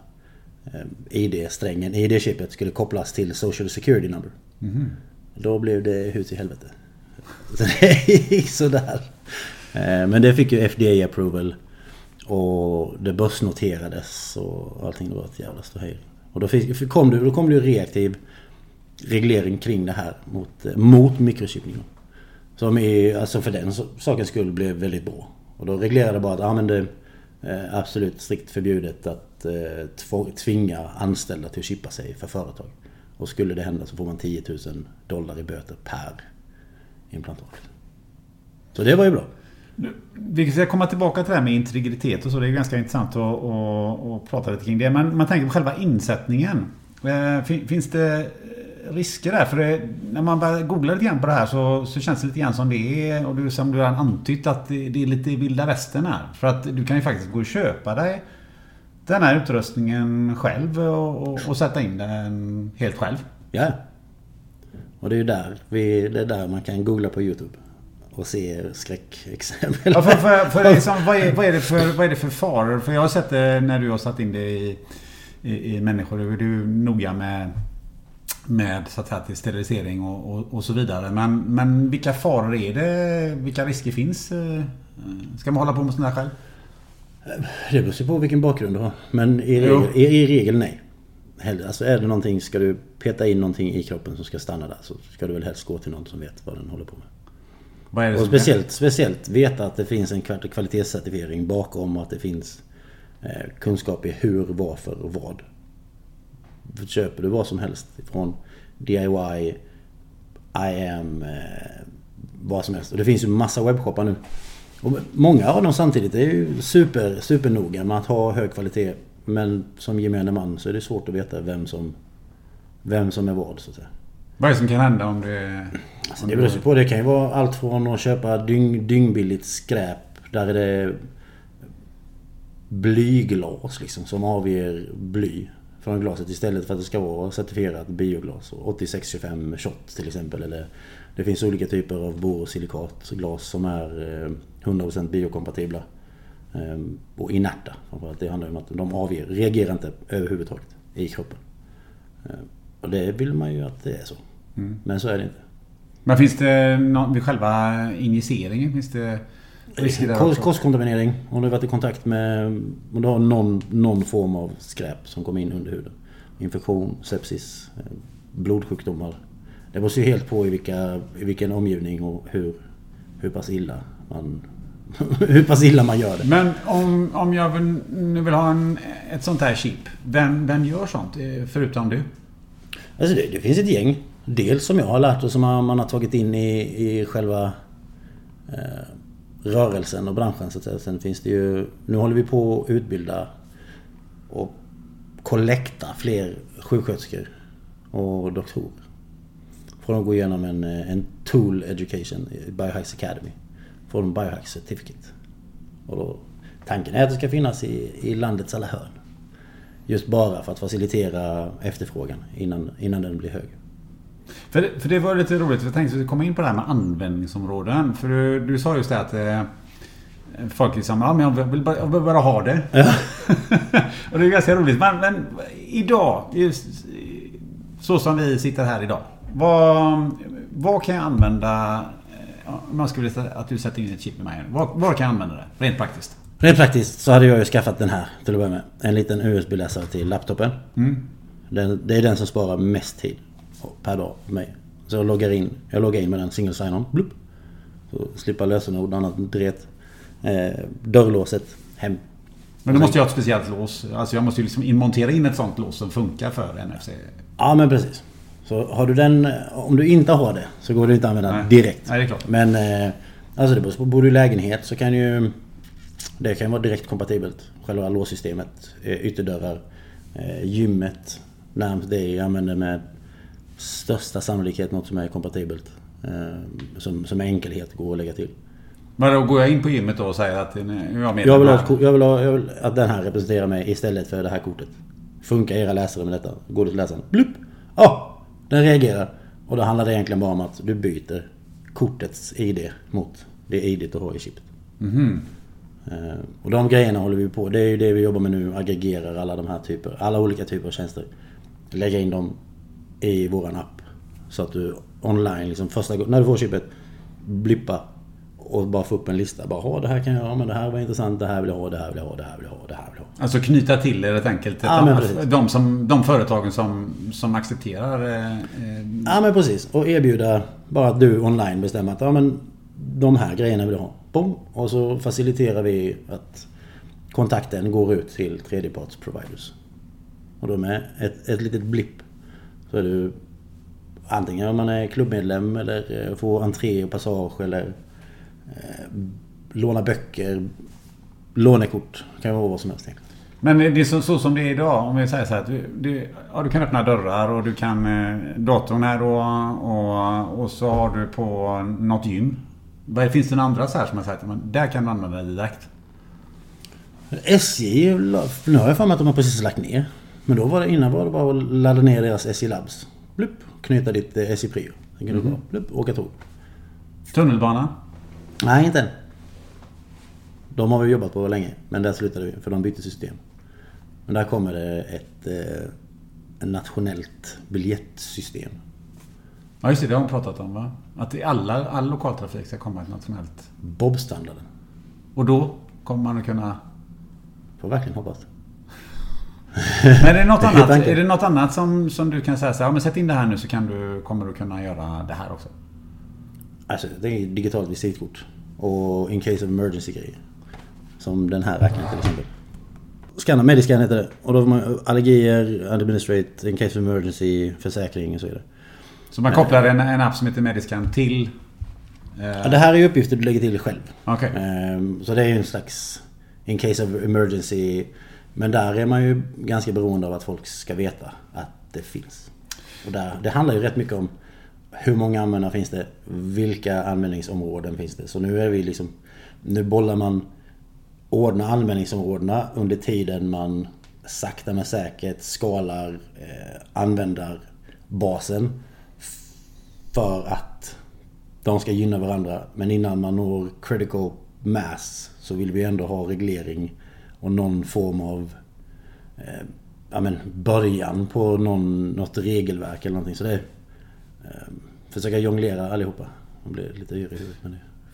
I D-strängen, I D-chipet skulle kopplas till Social Security number. Mm. Då blev det hus i helvete. Så det gick sådär. Men det fick ju F D A-approval och det börsnoterades och allting, det var ett jävla ståhej. Och då, fick, kom det, då kom det ju reaktiv reglering kring det här mot, mot mikrochippning. Som är, alltså för den sakens skull blev väldigt bra. Och då reglerade bara att ja, men det är absolut strikt förbjudet att tvinga anställda till att chippa sig för företag. Och skulle det hända så får man tio tusen dollar i böter per implantat. Så det var ju bra. Vi ska komma tillbaka till det här med integritet och så. Det är ganska intressant att, att, att prata lite kring det. Men man tänker på själva insättningen. Finns det risker där? För det, när man börjar googla lite grann på det här så, så känns det lite grann som det är, och du, som du har antytt, att det, det är lite vilda västern här. För att du kan ju faktiskt gå och köpa dig den här utrustningen själv och, och, och sätta in den helt själv. Ja. Och det är ju där, vi, det är där man kan googla på YouTube och se skräckexempel. Ja, för, för, för liksom, vad, är, vad, är det för, vad är det för faror? För jag har sett det när du har satt in det i, i, i människor. Du är du noga med, med så att säga, till sterilisering och, och, och så vidare. Men, men vilka faror är det? Vilka risker finns? Ska man hålla på med sådana här själv? Det beror på vilken bakgrund du har. Men i regel, i, i regel nej. Alltså är det någonting, ska du peta in någonting i kroppen som ska stanna där, så ska du väl helst gå till någon som vet vad den håller på med. Vad är det och speciellt, speciellt veta att det finns en kvalitetscertifiering bakom, och att det finns eh, kunskap i hur, varför och vad. Köper du vad som helst från D I Y, I am, eh, vad som helst. Och det finns ju massa webbshoppar nu. Och många av dem samtidigt är ju super, super noga med att ha hög kvalitet. Men som gemene man så är det svårt att veta vem som, vem som är vad, så att säga. Vad är det som kan hända om det... Alltså, det beror på. Det kan ju vara allt från att köpa dyng, dyngbilligt skräp. Där är det blyglas liksom, som avger bly från glaset, istället för att det ska vara certifierat bioglas. åttiosex tjugofem shot till exempel. Eller det finns olika typer av borosilikatglas som är hundra procent biokompatibla och inerta. Det handlar om att de avger, reagerar inte överhuvudtaget i kroppen. Och det vill man ju att det är så. Mm. Men så är det inte. Men finns det någon, vid själva injiceringen, finns det Kost, kostkontaminering. Om du har varit i kontakt med, om du har någon, någon form av skräp som kommer in under huden. Infektion, sepsis, blodsjukdomar. Det beror ju helt på i, vilka, i vilken omgivning och hur, hur pass illa man hur pass illa man gör det. Men om, om jag vill, nu vill ha en, ett sånt här chip, vem, vem gör sånt förutom du? Alltså det, det finns ett gäng. Dels som jag har lärt och som man, man har tagit in i, i själva eh, rörelsen och branschen. Så att säga. Sen finns det ju, nu håller vi på att utbilda och kollekta fler sjuksköterskor och doktorer. Får de gå igenom en, en tool education i Biohacks Academy. Får de Biohacks certificate. Och då, tanken är att det ska finnas i, i landets alla hörn. Just bara för att facilitera efterfrågan innan, innan den blir hög. För det, för det var lite roligt, jag tänkte att vi komma in på det här med användningsområden. För du, du sa just det att eh, folk liksom, ja men jag vill bara, jag vill bara ha det. Ja. Och det är ganska roligt. Men, men idag, just, så som vi sitter här idag. Vad, vad kan jag använda, om man skulle säga att du sätter in ett chip med mig. Vad, vad kan jag använda det, rent praktiskt? Rent praktiskt så hade jag ju skaffat den här till att börja med. En liten U S B-läsare till laptopen. Mm. Den, det är den som sparar mest tid per dag för mig. Så jag loggar in, jag loggar in med den single sign-on. Blup. Så slipper lösenord, annat dret. Eh, dörrlåset, hem. Men då måste jag ha ett speciellt lås. Alltså jag måste ju liksom inmontera in ett sånt lås som funkar för N F C. Ja men precis. Så har du den, om du inte har det så går det inte att använda Nej. direkt. Nej, det är klart. Men eh, alltså det beror på, bor du i lägenhet så kan ju det kan vara direkt kompatibelt. Själva låssystemet, ytterdörrar, eh, gymmet närmast det jag använder med största sannolikhet något som är kompatibelt. Eh, som, som enkelhet går att lägga till. Men då går jag in på gymmet då och säger att nu jag, jag, vill ha, jag, vill ha, jag vill att den här representerar mig istället för det här kortet. Funkar era läsare med detta? Går du till läsaren? Blupp! Ja! Oh, den reagerar. Och då handlar det egentligen bara om att du byter kortets I D mot det I D du har i chipet. Mm-hmm. Uh, och de grejerna håller vi på. Det är ju det vi jobbar med nu. Aggregerar alla de här typer, alla olika typer av tjänster. Lägga in dem i våran app. Så att du online, liksom första gången, när du får chipet, blippa och bara få upp en lista. Bara, ha det här kan jag göra, men det här var intressant, det här vill jag ha, det här vill jag ha, det här vill jag ha, det här vill jag ha. Alltså knyta till det helt enkelt. Ja, de, de, som, de företagen som, som accepterar... Eh, ja, men precis. Och erbjuda bara att du online bestämmer att ja, men de här grejerna vill jag ha. Boom. Och så faciliterar vi att kontakten går ut till tredjeparts providers. Och då med ett, ett litet blipp så är du antingen om man är klubbmedlem eller får entré och passage eller eh, låna böcker, lånekort, kan vara vad som helst. Men det är så, så som det är idag, om vi säger så här att du, du, ja, du kan öppna dörrar och du kan eh, datorn här då och, och så har du på något gym. Vad finns det en andra så här som jag sagt, men där kan du använda det direkt. S J, nu har jag för mig att de har precis lagt ner. Men då var det innan var det bara att ladda ner deras S J Labs. Blupp, knyta ditt eh, S J Prio. Sen kan mm-hmm. du bara, blupp, åka tåg. Tunnelbana? Nej, inte än. De har vi jobbat på länge, men där slutade vi för de bytte system. Men där kommer det ett eh, nationellt biljettsystem. Ja just det, det har de pratat om va? Att i alla, all lokaltrafik ska komma ett nationellt... Bob-standarden. Och då kommer man att kunna... Får verkligen hoppas. Men är det något annat, är det något annat som, som du kan säga så här, ja, men sätt in det här nu så kan du, kommer du kunna göra det här också? Alltså det är digitalt visitkort. Och in case of emergency grejer. Som den här räkningen till exempel. Scanna, Mediscan heter det. Och då får man allergier, administrate, in case of emergency, försäkring och så vidare. Så man kopplar en, en app som heter Mediscan till... Eh... Ja, det här är ju uppgifter du lägger till själv. Okay. Um, så det är ju en slags in case of emergency. Men där är man ju ganska beroende av att folk ska veta att det finns. Och där, det handlar ju rätt mycket om hur många användare finns det, vilka användningsområden finns det. Så nu är vi liksom, nu bollar man ordna användningsområdena under tiden man sakta men säkert skalar eh, användarbasen för att de ska gynna varandra. Men innan man når critical mass så vill vi ändå ha reglering och någon form av eh, ja, men början på någon, något regelverk eller någonting. Så det är eh, försöka jonglera allihopa. Man blir lite yr i huvudet, men det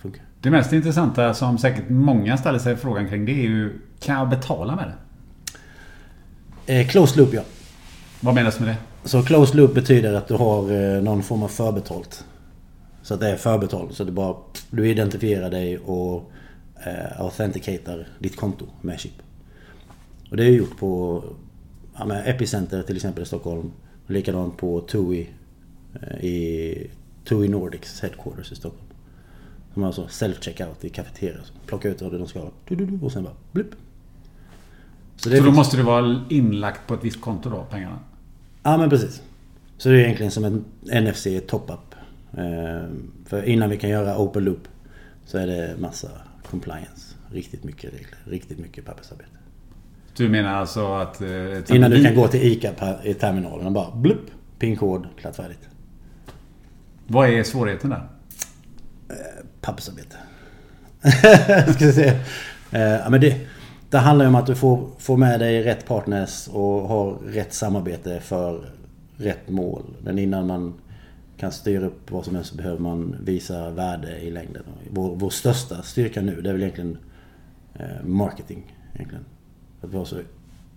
funkar. Det mest intressanta som säkert många ställer sig frågan kring, det är ju, kan jag betala med det? Eh, closed loop, ja. Vad menas med det? Så closed loop betyder att du har eh, någon form av förbetalt. Så att det är förbetalt. Så det bara, du identifierar dig och eh, authenticatar ditt konto med chip. Och det är gjort på ja, med Epicenter till exempel i Stockholm. Och likadant på TUI eh, i TUI Nordics headquarters i Stockholm. Som har alltså self-checkout i kafeterier. Plocka ut det de ska ha. Och sen bara blipp. Så, det så då finns... måste det vara inlagt på ett visst konto då, pengarna? Ja, men precis. Så det är egentligen som en N F C top-up. Eh, för innan vi kan göra open loop så är det massa compliance. Riktigt mycket regler. Riktigt mycket pappersarbete. Du menar alltså att... Eh, innan du kan gå till ICA i terminalen och bara blipp, pinkod, klart färdigt. Vad är svårigheten där? Eh, pappersarbete. Ska jag säga. Eh, ja, men det... Det handlar om att du får, får med dig rätt partners och har rätt samarbete för rätt mål. Men innan man kan styra upp vad som helst så behöver man visa värde i längden. Vår, vår största styrka nu, det är väl egentligen eh, marketing. Egentligen. Att vi har så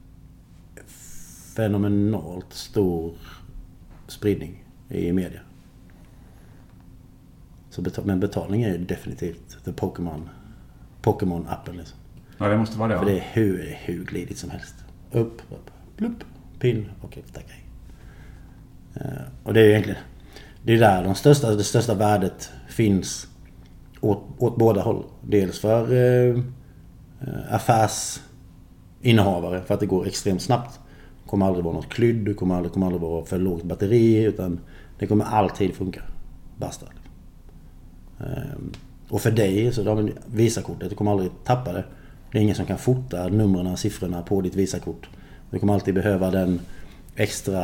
fenomenalt stor spridning i media. Så betal, men betalning är ju definitivt the Pokémon Pokémon-appen liksom. Ja, det måste vara det. För det är hur, hur glidigt som helst. Upp, upp, plupp, pin och ett tackaj. Uh, och det är egentligen det är där de största, det största värdet finns åt, åt båda håll. Dels för uh, affärsinnehavare för att det går extremt snabbt. Det kommer aldrig vara något klydd, det kommer aldrig, kommer aldrig vara för lågt batteri, utan det kommer alltid funka. Basta. Uh, och för dig så har Visa-kortet, du kommer aldrig tappa det. Det är ingen som kan fota numren, siffrorna på ditt Visa-kort. Du kommer alltid behöva den extra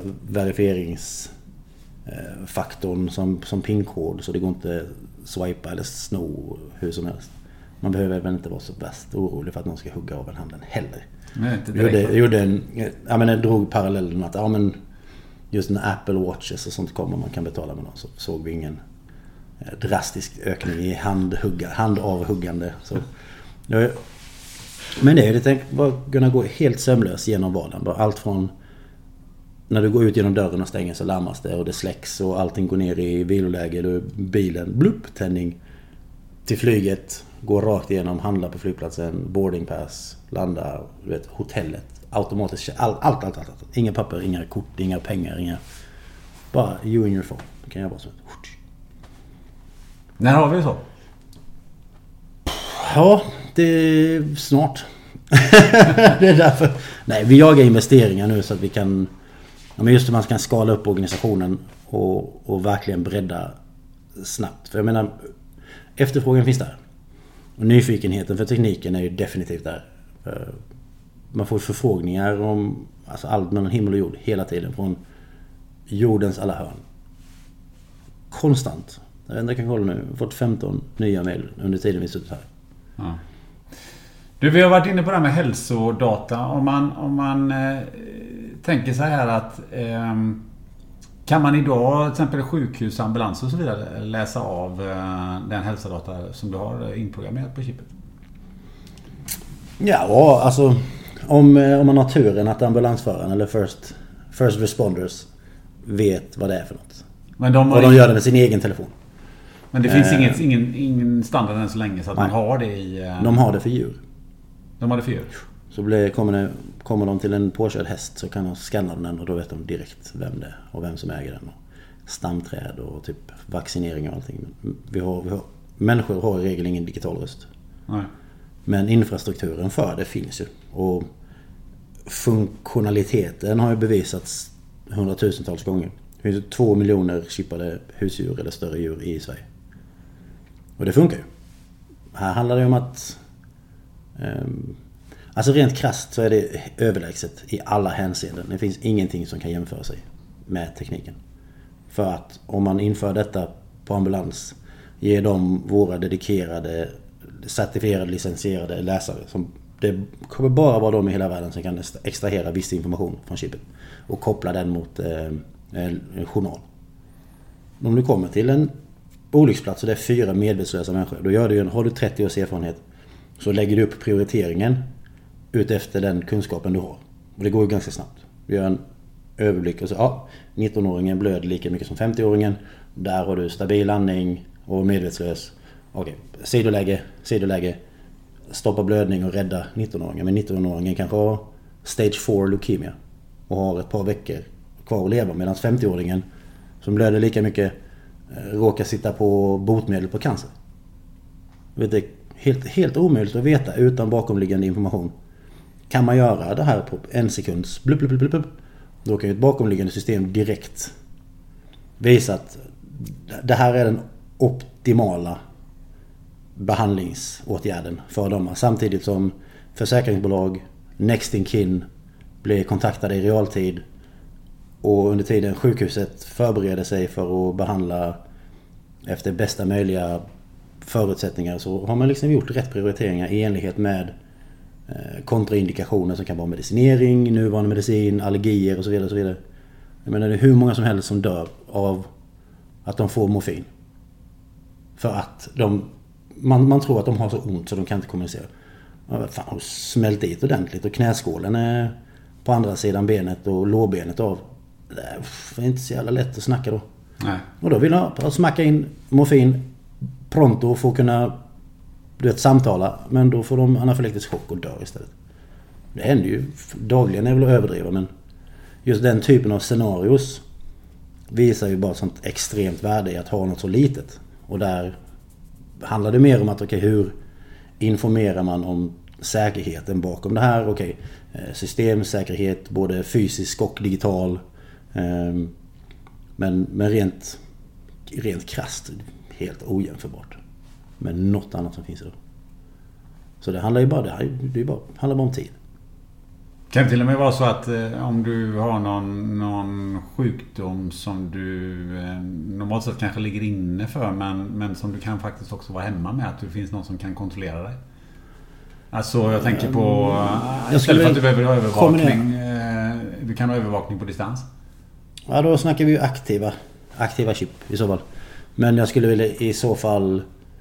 verifieringsfaktorn som, som pinkod, så det går inte swipa eller sno hur som helst. Man behöver väl inte vara så värst orolig för att någon ska hugga av en handen heller. Nej, inte jag gjorde, gjorde en, jag menar, jag drog parallellen med att ja, men just när Apple Watches och sånt kommer man kan betala med dem, så såg vi ingen drastisk ökning i handhugga, handavhuggande. Så men det är det tänkt bara kunna gå helt sömlös genom vardagen. Allt från när du går ut genom dörren och stänger så larmas det och det släcks och allting går ner i viloläge, då bilen blupp, tändning till flyget, går rakt igenom, handla på flygplatsen, boarding pass, landa, du vet, hotellet, automatiskt allt allt allt, allt, allt. Inga papper, inga kort, inga pengar, inga, bara you and your phone. Det kan jag bara så. När har vi så? Ja, det är snart. Det är därför. Nej, vi jagar investeringar nu så att vi kan, ja, men just att man kan skala upp organisationen och, och verkligen bredda snabbt. För jag menar, efterfrågan finns där. Och nyfikenheten för tekniken är ju definitivt där. Man får förfrågningar om alltså allt mellan himmel och jord hela tiden från jordens alla hörn. Konstant. Jag vet inte, jag kan kolla nu. Jag har fått femton nya mejl under tiden vi suttit här. Ja. Du, vi har varit inne på det här med hälsodata. Om man, om man eh, tänker så här att eh, kan man idag, till exempel sjukhus, ambulans och så vidare, läsa av eh, den hälsodata som du har inprogrammerat på chippet? Ja, alltså om, om man har turen att ambulansföraren eller first, first responders vet vad det är för något. Men de och de gör det med sin egen telefon. Men det finns eh, inget, ingen, ingen standard än så länge så att nej. Man har det i... Eh... De har det för djur. De har det för djur? Så blir, kommer, det, kommer de till en påkörd häst så kan de scanna den och då vet de direkt vem det är och vem som äger den. Och stamträd och typ vaccinering och allting. Vi har, vi har, människor har i regel ingen digital röst. Nej. Men infrastrukturen för det finns ju. Och funktionaliteten har ju bevisats hundratusentals gånger. Det finns två miljoner chippade husdjur eller större djur i Sverige. Och det funkar ju. Här handlar det om att um, alltså rent krasst så är det överlägset i alla hänseenden. Det finns ingenting som kan jämföra sig med tekniken. För att om man inför detta på ambulans, ger dem våra dedikerade, certifierade, licensierade läsare. Som det kommer bara vara de i hela världen som kan extrahera viss information från chippet och koppla den mot eh, en journal. Om du kommer till en olycksplats och det är fyra medvetslösa människor. Då gör du en, har du trettio års erfarenhet så lägger du upp prioriteringen ut efter den kunskapen du har. Och det går ju ganska snabbt. Du gör en överblick och så, ja, nittonåringen blöder lika mycket som femtioåringen. Där har du stabil andning och medvetslös. Okej, sidoläge, sidoläge. Stoppa blödning och rädda nittonåringen. Men nittonåringen kanske har stage four leukemia och har ett par veckor kvar att leva. Medan femtioåringen som blöder lika mycket råkar sitta på botemedel på cancer. Det är helt, helt omöjligt att veta utan bakomliggande information. Kan man göra det här på en sekunds blub, blub, blub, blub, då kan ju ett bakomliggande system direkt visa att det här är den optimala behandlingsåtgärden för dem. Samtidigt som försäkringsbolag, next in kin blir kontaktade i realtid och under tiden sjukhuset förbereder sig för att behandla efter bästa möjliga förutsättningar, så har man liksom gjort rätt prioriteringar i enlighet med kontraindikationer som kan vara medicinering, nuvarande medicin, allergier och så vidare och så vidare. Jag menar, det är hur många som helst som dör av att de får morfin. För att de man, man tror att de har så ont så de kan inte kommunicera. Ja, fan, har smält dit ordentligt och knäskålen är på andra sidan benet och lårbenet av. Det är inte så jävla lätt att snacka då. Nej. Och då vill jag smacka in morfin pronto för att kunna, du vet, samtala, men då får de anafylaktisk chock och dör istället. Det händer ju dagligen, är väl att överdriva, men just den typen av scenarios visar ju bara sånt extremt värde i att ha något så litet. Och där handlar det mer om att okej, okay, hur informerar man om säkerheten bakom det här? Okej, okay, systemsäkerhet, både fysisk och digital. Men, men rent, rent krasst helt ojämförbart med något annat som finns idag. Så det handlar ju bara, det här, det är bara, handlar bara om tid. Kan det till och med vara så att eh, om du har någon, någon sjukdom som du eh, normalt sett kanske ligger inne för, men, men som du kan faktiskt också vara hemma med, att det finns någon som kan kontrollera dig? Alltså jag tänker på uh, istället för att du behöver ha övervakning, eh, du kan ha övervakning på distans. Ja, då snackar vi ju aktiva aktiva chip i så fall. Men jag skulle vilja i så fall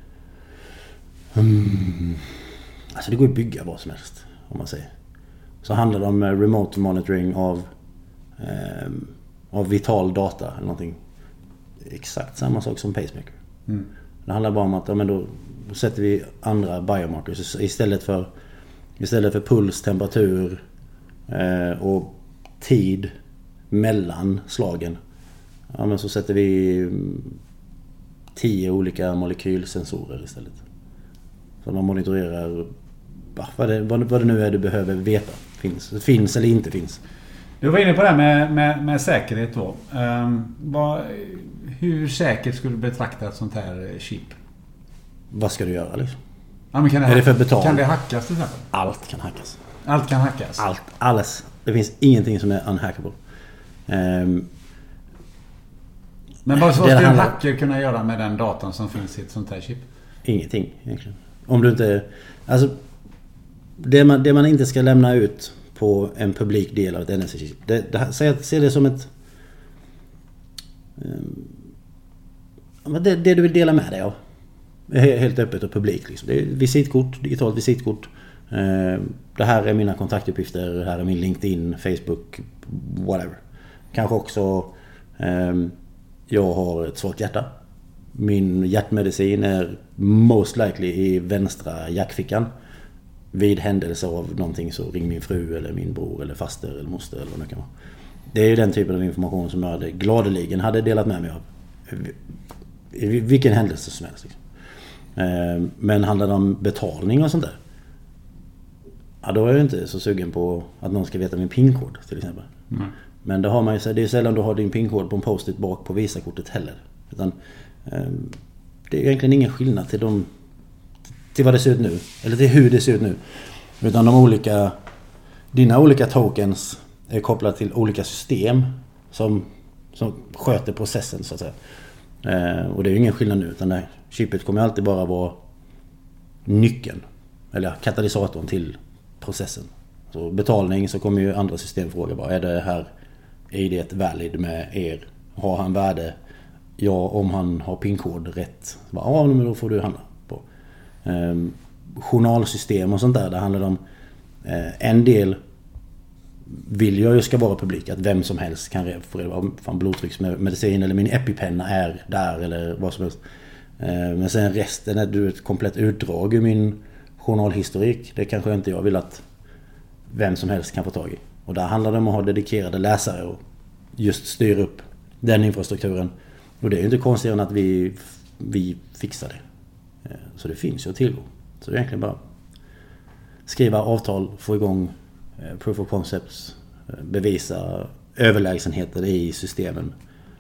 hmm, alltså det går att bygga vad som helst, om man säger. Så handlar det om remote monitoring av eh, av vital data eller någonting. Exakt samma sak som pacemaker. Mm. Det handlar bara om att ja, men då sätter vi andra biomarkers istället för istället för puls, temperatur eh, och tid mellan slagen. Ja, men så sätter vi tio olika molekylsensorer istället. Så man monitorerar vad det, vad det nu är du behöver veta. Finns, finns eller inte finns. Du var inne på det här med, med, med säkerhet då. Um, vad, hur säkert skulle du betrakta ett sånt här chip? Vad ska du göra liksom? Ja, men kan det, är det för betal? Kan det hackas till exempel? Allt kan hackas. Allt kan hackas? Allt, alles. Det finns ingenting som är unhackable. Um, men vad ska en handlar... hacker kunna göra med den datan som finns i ett sånt här chip? Ingenting egentligen. Om du inte... Alltså, det man, det man inte ska lämna ut på en publik del av ett N S C-chip. Det, det, se det som ett... Um, det, det du vill dela med dig av. Helt öppet och publikt. Liksom. Det är visitkort, digitalt visitkort. Uh, det här är mina kontaktuppgifter. Det här är min LinkedIn, Facebook, whatever. Kanske också... Um, jag har ett svagt hjärta. Min hjärtmedicin är most likely i vänstra jackfickan. Vid händelse av någonting så ring min fru eller min bror eller faster eller moster eller vad det kan vara. Det är ju den typen av information som jag hade gladeligen hade delat med mig av. I vilken händelse som helst. Men handlar det om betalning och sånt där, ja, då är jag inte så sugen på att någon ska veta min pinkod till exempel. Mm. Men det har man ju, det är sällan du har din pinkod på en post-it bak på Visa-kortet heller. Utan det är egentligen ingen skillnad till de till vad det ser ut nu, eller till hur det ser ut nu, utan de olika dina olika tokens är kopplade till olika system som, som sköter processen så att säga. Eh, och det är ju ingen skillnad nu, utan det här chipet kommer alltid bara vara nyckeln eller katalysatorn till processen. Så betalning, så kommer ju andra system fråga bara, är det här är det valid med er, har han värde ja, om han har pinkod rätt. Ja, men då får du handla på. Um, journalsystem och sånt där, det handlar om uh, en del vill jag ju ska vara publik, att vem som helst kan få reda på fan blodtrycksmedicin eller min epipenna är där eller vad som helst. Uh, men sen resten är du ett komplett utdrag ur min journalhistorik. Det kanske inte jag vill att vem som helst kan få tag i. Och där handlar det om att ha dedikerade läsare och just styra upp den infrastrukturen. Och det är ju inte konstigt än att vi, vi fixar det. Så det finns ju att tillgå. Så det är egentligen bara skriva avtal, få igång proof of concepts, bevisa överlägsenheter i systemen.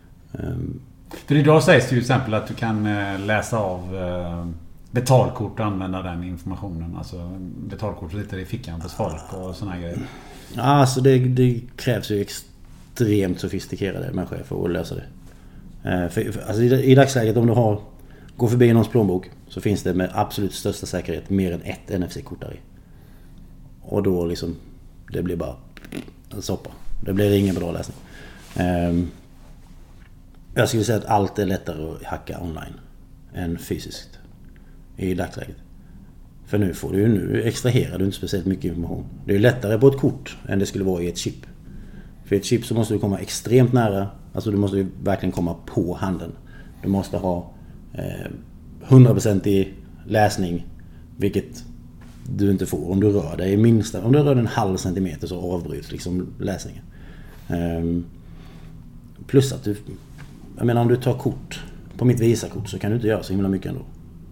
För idag sägs det ju till exempel att du kan läsa av betalkort och använda den informationen. Alltså betalkort sitter i fickan på folk och såna grejer. Ja, alltså det, det krävs ju extremt sofistikerade människor för att lösa det. För, alltså i, i dagsläget om du har går förbi någons plånbok så finns det med absolut största säkerhet mer än ett N F C-kort där i. Och då liksom det blir bara en soppa. Det blir ingen bra läsning. Um, jag skulle säga att allt är lättare att hacka online än fysiskt i dagsläget. För nu får du ju nu extraherar du inte speciellt mycket information. Det är lättare på ett kort än det skulle vara i ett chip. För i ett chip så måste du komma extremt nära. Alltså du måste ju verkligen komma på handen. Du måste ha eh, hundra procent i läsning, vilket du inte får om du rör dig minsta. Om du rör en halv centimeter så avbryts liksom läsningen. Um, plus att du, jag menar om du tar kort på mitt Visa-kort så kan du inte göra så himla mycket ändå.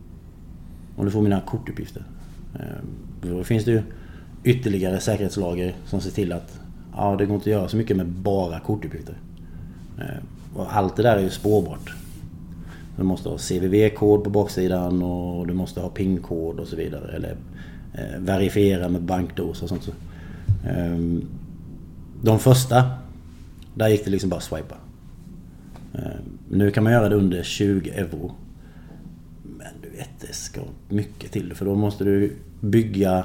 Om du får mina kortuppgifter. Um, då finns det ju ytterligare säkerhetslager som ser till att ja, det går inte att göra så mycket med bara kortuppgifter. Um, och allt det där är ju spårbart. Du måste ha C V V-kod på baksidan och du måste ha PIN-kod och så vidare. Eller eh, verifiera med bankdos och sånt. Så. Um, de första, där gick det liksom bara swipa. Um, nu kan man göra det under tjugo euro. Men du vet, det ska mycket till. För då måste du bygga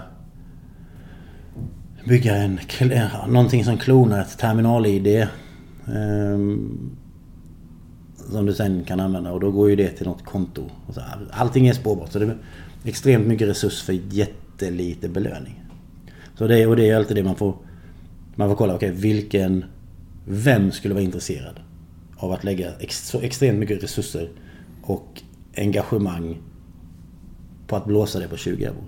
bygga en, någonting som klonar ett terminal-I D. Um, som du sen kan använda och då går ju det till något konto. Allting är spårbart så det är extremt mycket resurs för jättelite belöning. Så det, och det är alltid det man får man får kolla, okej, okay, vilken vem skulle vara intresserad av att lägga ex, så extremt mycket resurser och engagemang på att blåsa det på tjugo euro.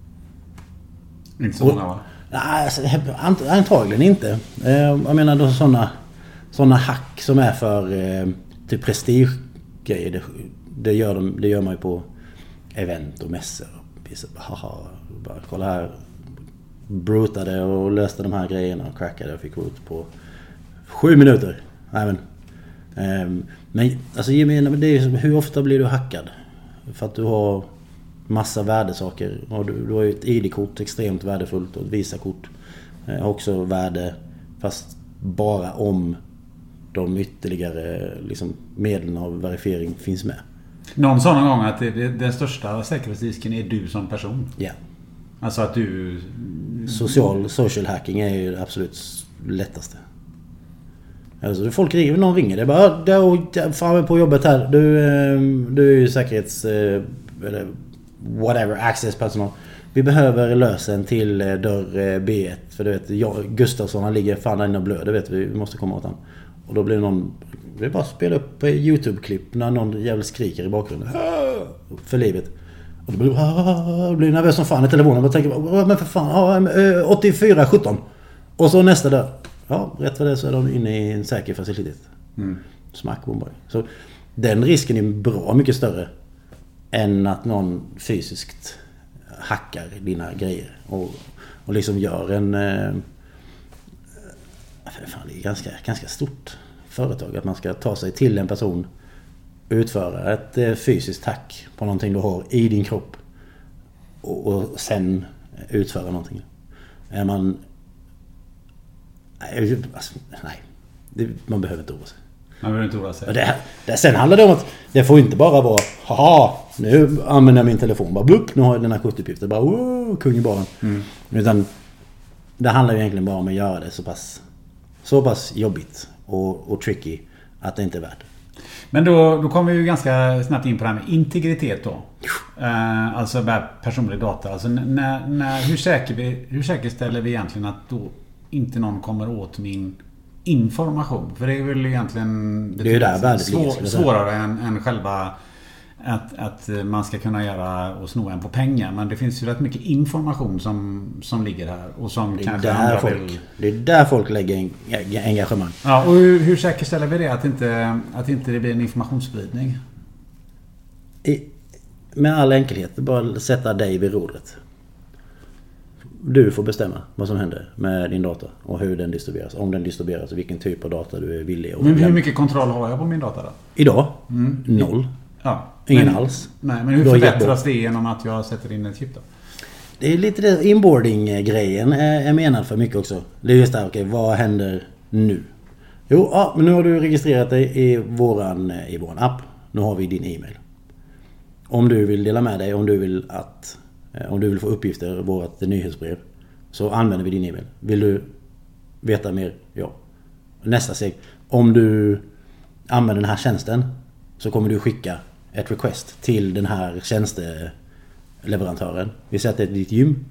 Inte sådana va? Nej, alltså, antagligen inte. Jag menar då sådana sådana hack som är för typ prestigegrejer, det, det, gör de, det gör man ju på event och mässor. Haha, bara kolla här, brutade och löste de här grejerna och crackade och fick ut på sju minuter. Nej, men, um, men alltså Jimmy, det är, hur ofta blir du hackad? För att du har massa värdesaker. Och du, du har ju ett I D-kort extremt värdefullt och ett Visa-kort har också värde, fast bara om de ytterligare liksom, medlen av verifiering finns med. Någon sa någon gång att det, det, den största säkerhetsrisken är du som person. Ja. Yeah. Alltså att du... Social, social hacking är ju det absolut lättaste. Alltså folk ringer, någon ringer. Det är bara, där framme på jobbet här. Du, du är ju säkerhets... eller whatever, access personal. Vi behöver lösen till dörr B ett. För du vet, jag, Gustafsson, han ligger fan där inne och blöder. Vet vi, vi måste komma åt han. Och då blir det någon... Det är bara att spela upp YouTube-klipp när någon jävla skriker i bakgrunden. För livet. Och då blir det blir nervös som fan i telefonen. Och tänker, men för fan, åttiofyra sjutton. Och så nästa där. Ja, rätt för det så är de inne i en säker facilitet. Mm. Smack, bombar. Så den risken är bra mycket större än att någon fysiskt hackar dina grejer. Och, och liksom gör en... Eh, fan, det är ganska, ganska stort företag att man ska ta sig till en person, utföra ett eh, fysiskt hack på någonting du har i din kropp och, och sen utföra någonting. Är man... Nej, alltså, nej det, man behöver inte oroa sig. Man behöver inte oroa sig. Det, det, sen handlar det om att det får inte bara vara haha, nu använder jag min telefon bara blupp, nu har jag den här kortuppgiften bara wow, kung i baren. Mm. Utan det handlar ju egentligen bara om att göra det så pass så pass jobbigt och, och tricky att det inte är värt. Men då, då kommer vi ju ganska snabbt in på det här med integritet då. Uh, alltså med personlig data. Alltså när, när, hur, säker vi, hur säkerställer vi egentligen att då inte någon kommer åt min information? För det är väl egentligen det är där svår, svårare än, än själva att, att man ska kunna göra och sno en på pengar. Men det finns ju rätt mycket information som, som ligger här. Och som det, är kanske där folk, vill... det är där folk lägger engagemang. Ja, och hur, hur säkerställer vi det? Att inte, att inte det blir en informationsspridning? I, med all enkelhet, bara sätta dig vid rodret. Du får bestämma vad som händer med din data och hur den distribueras. Om den distribueras och vilken typ av data du är villig att... Men hur mycket kontroll har jag på min data då? Idag? Mm. Noll. Ja. Ingen men, alls. Nej, men hur förbättras det genom att jag sätter in ett chip då? Det är lite det, inboarding-grejen är, är menad för mycket också. Det är just där, okej, vad händer nu? Jo, ja, men nu har du registrerat dig i våran, i våran app. Nu har vi din e-mail. Om du vill dela med dig, om du vill att om du vill få uppgifter i vårt nyhetsbrev, så använder vi din e-mail. Vill du veta mer? Ja. Nästa steg. Om du använder den här tjänsten, så kommer du skicka ett request till den här tjänsteleverantören. Vi sätter ett ditt gym.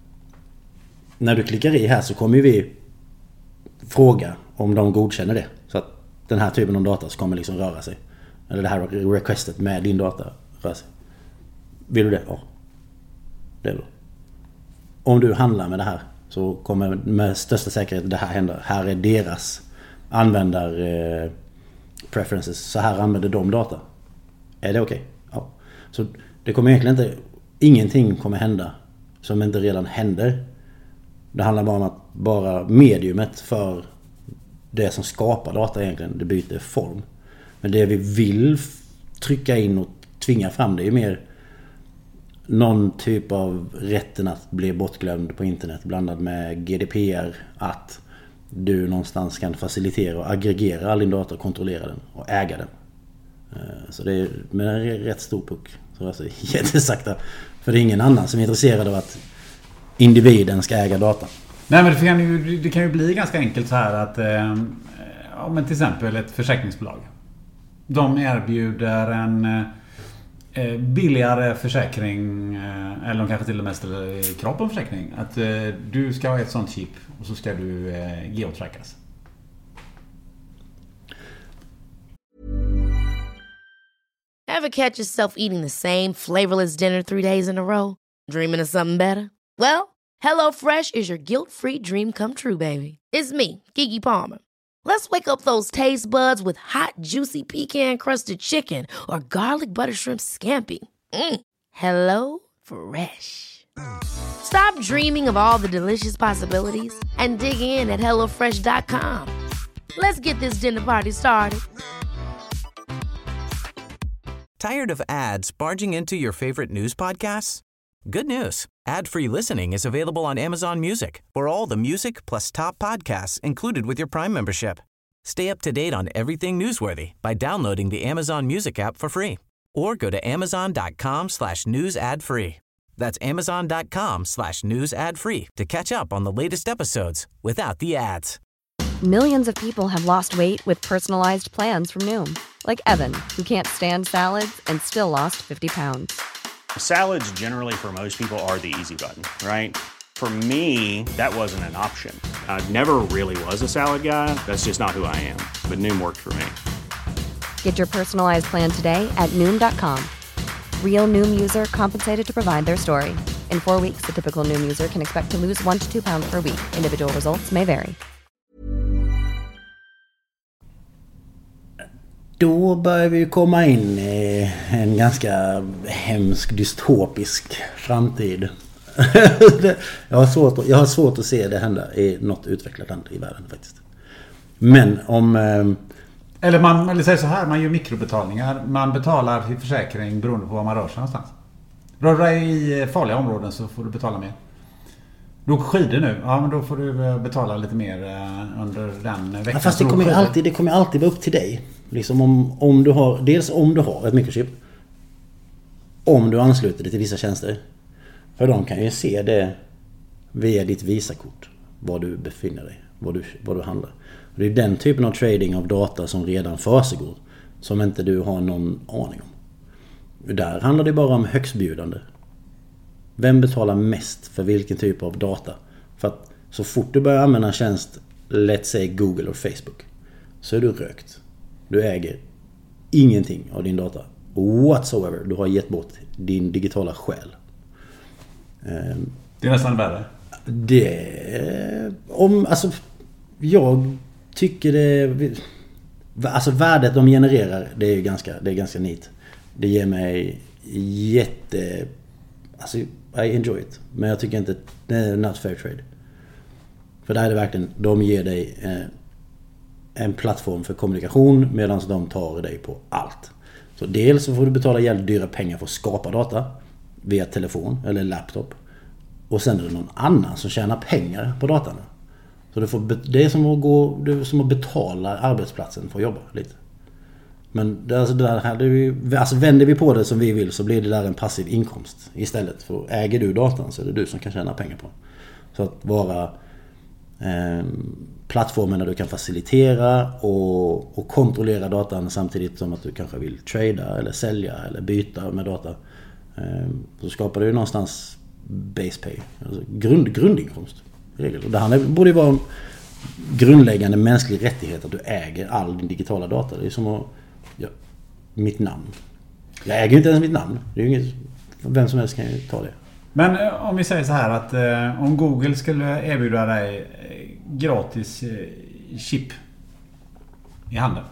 När du klickar i här så kommer vi fråga om de godkänner det. Så att den här typen av data kommer liksom röra sig. Eller det här requestet med din data rör sig. Vill du det? Ja. Det är bra. Om du handlar med det här, så kommer med största säkerhet det här hända. Här är deras användar eh, preferences. Så här använder de data. Är det okej? Okay? Ja. Så det kommer egentligen inte... Ingenting kommer hända som inte redan händer. Det handlar bara om att bara mediumet för det som skapar data egentligen, det byter form. Men det vi vill trycka in och tvinga fram, det är mer någon typ av rätten att bli bortglömd på internet blandad med G D P R, att du någonstans kan facilitera och aggregera all din data och kontrollera den och äga den. Så det är med en rätt stor puck, så alltså jättesakta, för det är ingen annan som är intresserad av att individen ska äga data. Nej, men det kan ju, det kan ju bli ganska enkelt så här att eh, ja, men till exempel ett försäkringsbolag, de erbjuder en eh, billigare försäkring, eh, eller de kanske till och med ställer krav på en försäkring, att eh, du ska ha ett sånt chip och så ska du eh, geotrackas. Ever catch yourself eating the same flavorless dinner three days in a row? Dreaming of something better? Well, HelloFresh is your guilt-free dream come true, baby. It's me, Keke Palmer. Let's wake up those taste buds with hot, juicy pecan-crusted chicken or garlic butter shrimp scampi. Mm. Hello Fresh. Stop dreaming of all the delicious possibilities and dig in at hello fresh dot com. Let's get this dinner party started. Tired of ads barging into your favorite news podcasts? Good news. Ad-free listening is available on Amazon Music for all the music plus top podcasts included with your Prime membership. Stay up to date on everything newsworthy by downloading the Amazon Music app for free or go to amazon.com slash news ad free. That's amazon.com slash news ad free to catch up on the latest episodes without the ads. Millions of people have lost weight with personalized plans from Noom. Like Evan, who can't stand salads and still lost fifty pounds. Salads generally for most people are the easy button, right? For me, that wasn't an option. I never really was a salad guy. That's just not who I am. But Noom worked for me. Get your personalized plan today at Noom dot com. Real Noom user compensated to provide their story. In four weeks, the typical Noom user can expect to lose one to two pounds per week. Individual results may vary. Då börjar vi komma in i en ganska hemsk, dystopisk framtid. jag, har svårt, jag har svårt att se det hända i något utvecklat land i världen faktiskt. Men om... Eh... Eller man eller säger så här, man gör mikrobetalningar. Man betalar till försäkring beroende på var man rör sig någonstans. Rör dig i farliga områden så får du betala mer. Du åker skidor nu, ja men då får du betala lite mer under den veckan. Ja, fast det kommer, alltid, det kommer alltid vara upp till dig. Liksom om, om du har, dels om du har ett mikrochip, om du ansluter det till vissa tjänster. För de kan ju se det via ditt Visakort, var du befinner dig, var du, var du handlar. Och det är den typen av trading av data som redan försiggår. som inte du har någon aning om. Där handlar det bara om högstbjudande. Vem betalar mest för vilken typ av data? För att så fort du börjar använda en tjänst, let's say Google och Facebook, så är du rökt. Du äger ingenting av din data whatsoever. Du har gett bort din digitala själ. Det är nästan värre. Det om alltså jag tycker det alltså värdet de genererar, det är ganska det är ganska neat. Det ger mig jätte alltså I enjoy it, men jag tycker inte det är not fair trade. För där är det verkligen, de ger dig eh, en plattform för kommunikation medan de tar dig på allt. Så dels så får du betala jävligt dyra pengar för att skapa data via telefon eller laptop. Och sen är det någon annan som tjänar pengar på datan. Så du får, det är som att gå, det är som att betala arbetsplatsen för att jobba lite. Men det, alltså, det här, det är, alltså vänder vi på det som vi vill, så blir det där en passiv inkomst istället. För äger du datan så är det du som kan tjäna pengar på. Så att vara eh, plattformen där du kan facilitera och, och kontrollera datan samtidigt som att du kanske vill trada eller sälja eller byta med data. Eh, så skapar du någonstans base pay, alltså grund, grundinkomst i regel. Och det här borde ju vara en grundläggande mänsklig rättighet att du äger all din digitala data. Det är som att ja, mitt namn. Jag äger ju inte ens mitt namn. Det är ju inget, vem som helst kan ju ta det. Men eh, om vi säger så här att eh, om Google skulle erbjuda dig eh, gratis eh, chip i handen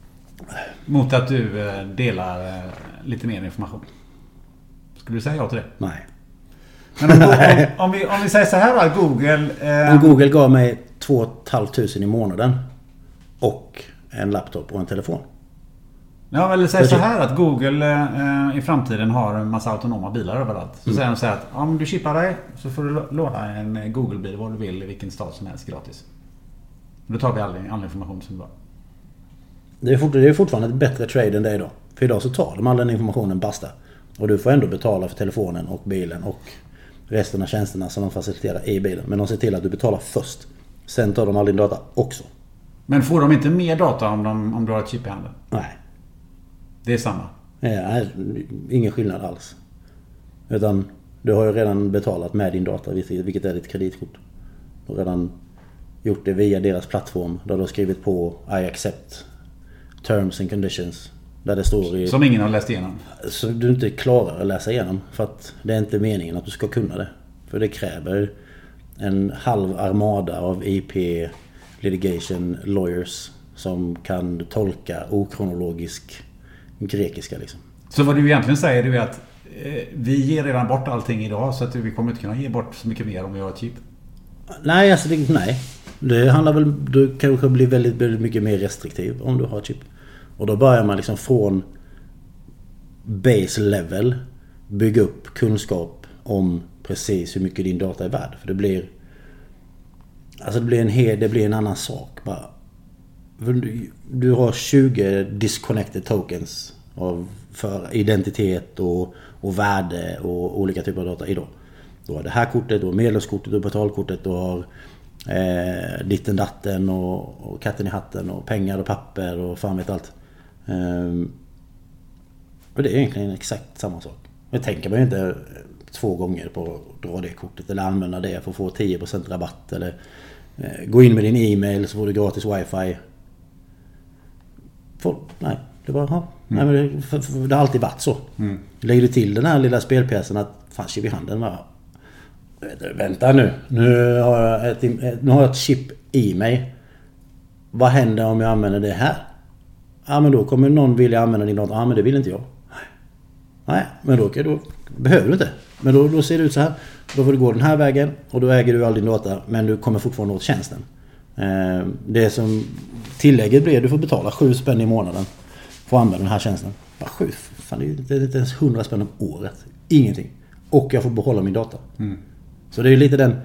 mot att du eh, delar eh, lite mer information, skulle du säga ja till det? Nej. Men om, om, om, vi, om vi säger så här då, att Google eh... om Google gav mig två tusen fem hundra i månaden och en laptop och en telefon. Ja, eller säg så här att Google eh, i framtiden har en massa autonoma bilar överallt. Så mm. säger de så här att om du chippar dig så får du låna en Google-bil var du vill i vilken stad som helst gratis. Då tar vi all, all information som du har. Det är, fort, det är fortfarande ett bättre trade än det idag. För idag så tar de all den informationen basta. Och du får ändå betala för telefonen och bilen och resten av tjänsterna som de faciliterar i bilen. Men de ser till att du betalar först. Sen tar de all din data också. Men får de inte mer data om, de, om du har ett chip i handen? Nej. Det är samma? Ja, ingen skillnad alls. Utan du har ju redan betalat med din data, vilket är ditt kreditkort. Du har redan gjort det via deras plattform där du har skrivit på I accept terms and conditions. Där det står i, som ingen har läst igenom. Så du inte klarar att läsa igenom. För att det är inte meningen att du ska kunna det. För det kräver en halv armada av I P litigation lawyers som kan tolka okronologisk grekiska liksom. Så vad du egentligen säger är att eh, vi ger redan bort allting idag, så att vi kommer inte kunna ge bort så mycket mer om vi har ett chip. Nej, alltså det, nej. Det handlar väl, du kanske blir väldigt, väldigt mycket mer restriktiv om du har ett chip. Och då börjar man liksom från base level bygga upp kunskap om precis hur mycket din data är värd. För det blir alltså det blir en hel, det blir en annan sak bara. Du, du har tjugo disconnected tokens av för identitet och, och värde och olika typer av data idag. Du har det här kortet, du har medlemskortet, du har betalkortet, du har eh, ditten datten och, och katten i hatten och pengar och papper och fan vet allt. Um, och det är egentligen exakt samma sak. Jag tänker mig inte två gånger på att dra det kortet eller använda det för att få tio procent rabatt eller eh, gå in med din e-mail så får du gratis wifi. För, nej, det var mm. nej, men det, för, för, det har alltid varit så. Mm. Lägger du till den här lilla spelpjäsen att fan chip i handen bara, vänta nu. Nu har jag ett, nu har jag ett chip i mig. Vad händer om jag använder det här? Ja, men då kommer någon vilja använda din data. Ja, men det vill inte jag. Nej, men då, då behöver du inte. Men då, då ser det ut så här. Då får du gå den här vägen och då äger du all din data, men du kommer fortfarande åt tjänsten. Eh, det som tillägget blir, du får betala sju spänn i månaden för att använda den här tjänsten. Bara sju, fan, det är inte ens hundra spänn om året. Ingenting. Och jag får behålla min data. Mm. Så det är lite den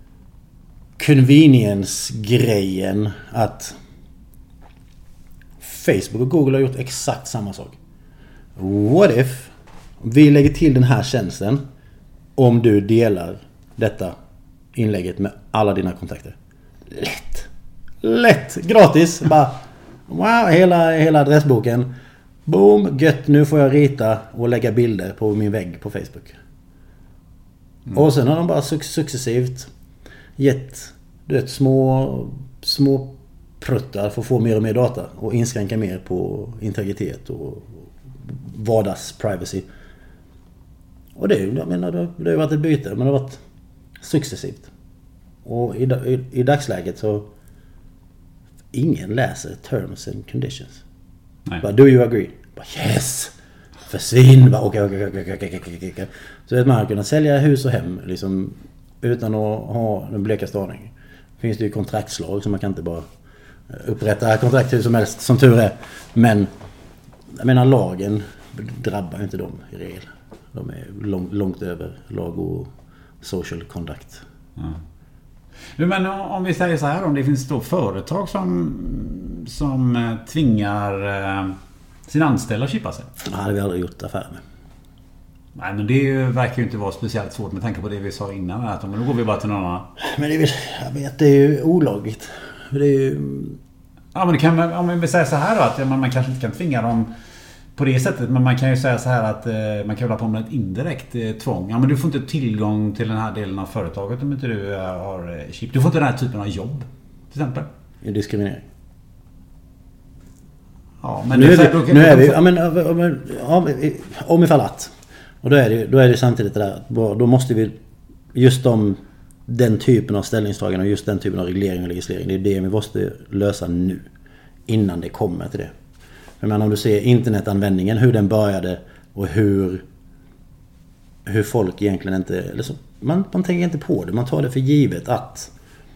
convenience-grejen att Facebook och Google har gjort exakt samma sak. What if vi lägger till den här tjänsten om du delar detta inlägget med alla dina kontakter? Lätt! Lätt! Gratis! Bara, wow, hela, hela adressboken. Boom, gött, nu får jag rita och lägga bilder på min vägg på Facebook. Mm. Och sen har de bara successivt gett du vet, små, små pruttar för att få mer och mer data och inskränka mer på integritet och vardags privacy. Och det, jag menar, det, det har varit ett byte, men det har varit successivt. Och i, i, i dagsläget så ingen läser terms and conditions. Nej. Bara, do you agree? Bara, yes! Försvinn! Bara, okej, okej, okej, okej, okej, okej. Så att man har kunnat sälja hus och hem liksom, utan att ha den blekaste aning. Finns det ju kontraktslag som man kan inte bara upprätta kontrakt hur som helst, som tur är. Men jag menar, lagen drabbar inte dem i regel. De är långt, långt över lag och social conduct. Ja. Men om vi säger så här, om det finns då företag som, som tvingar sina anställda att chippa sig. Det hade vi aldrig gjort affär med. Nej, men det verkar ju inte vara speciellt svårt med tanke på det vi sa innan. Att, men då går vi bara till någon annan. Men det är, jag vet, det är ju olagligt. Det är ju... Ja, men det kan, om vi säger så här då, att man, man kanske inte kan tvinga dem på det sättet, men man kan ju säga så här att eh, man kan hålla på med ett indirekt eh, tvång. Ja, men du får inte tillgång till den här delen av företaget om inte du eh, har eh, chip. Du får inte den här typen av jobb, till exempel. Det är diskriminering. Ja, men nu det, är, så, vi, då, nu är vi, ja, men, om, om, om ifall att. Och då är det, då är det samtidigt det där, då måste vi just om den typen av ställningstagande och just den typen av reglering och legislering, det är det vi måste lösa nu, innan det kommer till det. Men om du ser internetanvändningen, hur den började och hur hur folk egentligen inte, eller så, man, man tänker inte på det, man tar det för givet att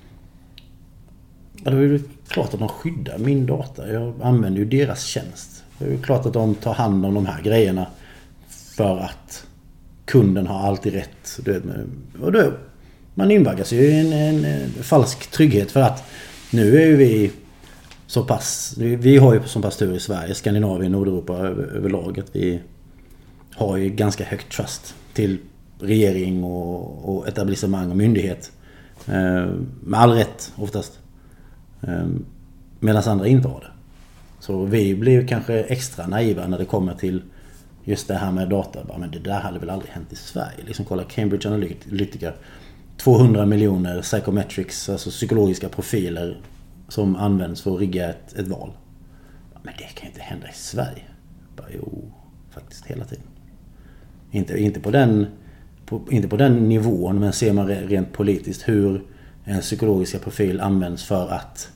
ja, det är ju klart att de skyddar min data, jag använder ju deras tjänst. Det är ju klart att de tar hand om de här grejerna för att kunden har alltid rätt. Och då, man invaggas ju i en, en, en falsk trygghet för att nu är ju vi så pass, vi har ju som pass tur i Sverige, Skandinavien, Nordeuropa över, överlag att vi har ju ganska högt trust till regering och, och etablissemang och myndighet. Eh, med all rätt oftast. Eh, medan andra inte har det. Så vi blir kanske extra naiva när det kommer till just det här med data. Bara, men det där hade väl aldrig hänt i Sverige. Liksom kolla Cambridge Analytica. tvåhundra miljoner psychometrics, alltså psykologiska profiler som används för att rigga ett, ett val. Men det kan inte hända i Sverige. Bara, jo, faktiskt hela tiden. Inte, inte, på den, på, inte på den nivån, men ser man rent politiskt hur en psykologiska profil används för att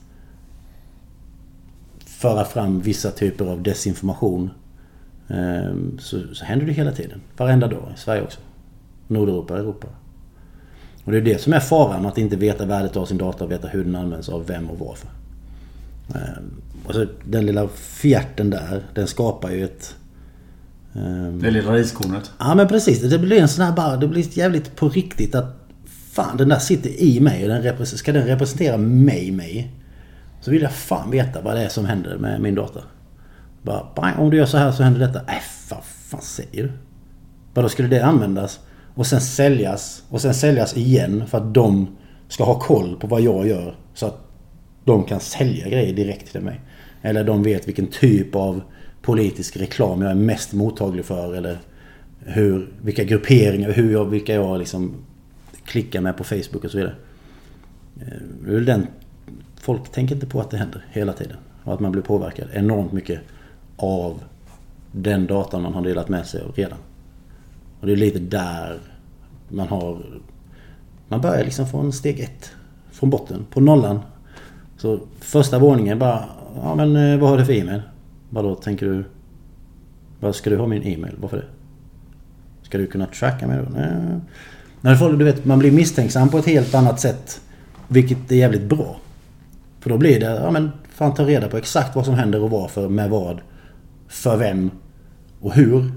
föra fram vissa typer av desinformation, så, så händer det hela tiden. Varenda dag i Sverige också. Nordeuropa, Europa. Och det är det som är faran, att inte veta värdet av sin data och veta hur den används av vem och varför. Och så den lilla fjärten där, den skapar ju ett... Det lilla riskornet. Ja, men precis. Det blir en sån här bara, det blir jävligt på riktigt att fan, den där sitter i mig och den represent, ska den representera mig, mig. Så vill jag fan veta vad det är som händer med min data. Bara, bang, om du gör så här så händer detta. Äh, vad fan säger du? Bara då skulle det användas och sen säljas och sen säljas igen för att de ska ha koll på vad jag gör så att de kan sälja grejer direkt till mig. Eller de vet vilken typ av politisk reklam jag är mest mottaglig för, eller hur, vilka grupperingar, hur jag, vilka jag liksom klickar med på Facebook och så vidare. Det är den, folk tänker inte på att det händer hela tiden och att man blir påverkad enormt mycket av den datan man har delat med sig av redan. Och det är lite där man har, man börjar liksom från steg ett, från botten, på nollan. Så första våningen bara, ja men vad har du för e-mail? Vad då tänker du, vad ska du ha min e-mail? Varför det? Ska du kunna tracka mig då? Nej. När folk, du vet, man blir misstänksam på ett helt annat sätt, vilket är jävligt bra. För då blir det, ja men fan, ta reda på exakt vad som händer och varför, med vad, för vem och hur.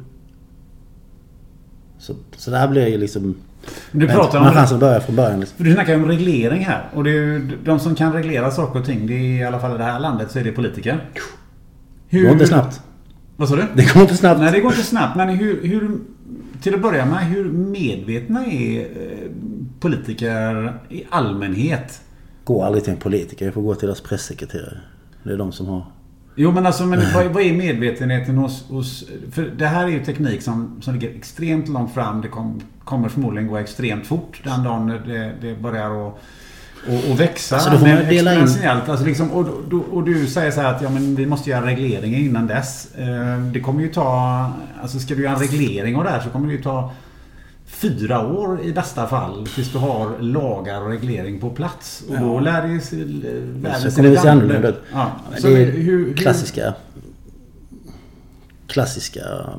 Så, så där blir ju liksom... Du pratar om... Man kan som börjar från början. Liksom. Du snackar om reglering här. Och det är ju, de som kan reglera saker och ting, det är i alla fall i det här landet, så är det politiker. Hur... Det går inte snabbt. Vad sa du? Det går inte snabbt. Nej, det går inte snabbt. Men hur, hur, till att börja med, hur medvetna är politiker i allmänhet? Gå aldrig till en politiker. Jag får gå till deras pressekreterare. Det är de som har... Jo, men alltså, men vad, vad är medvetenheten hos, hos... För det här är ju teknik som, som ligger extremt långt fram. Det kom, kommer förmodligen gå extremt fort den dagen det, det börjar att... Och, och växa alltså, men exponentiellt. Alltså liksom, och, och, och du säger så här att ja, men vi måste göra regleringar innan dess. Eh, det kommer ju ta... Alltså ska du göra en reglering av det här så kommer det ju ta fyra år i bästa fall tills du har lagar och reglering på plats. Och ja. Då lär det sig... Lär så kommer det se annorlunda ut. Ja. Så det är hur, hur, klassiska... Klassiska...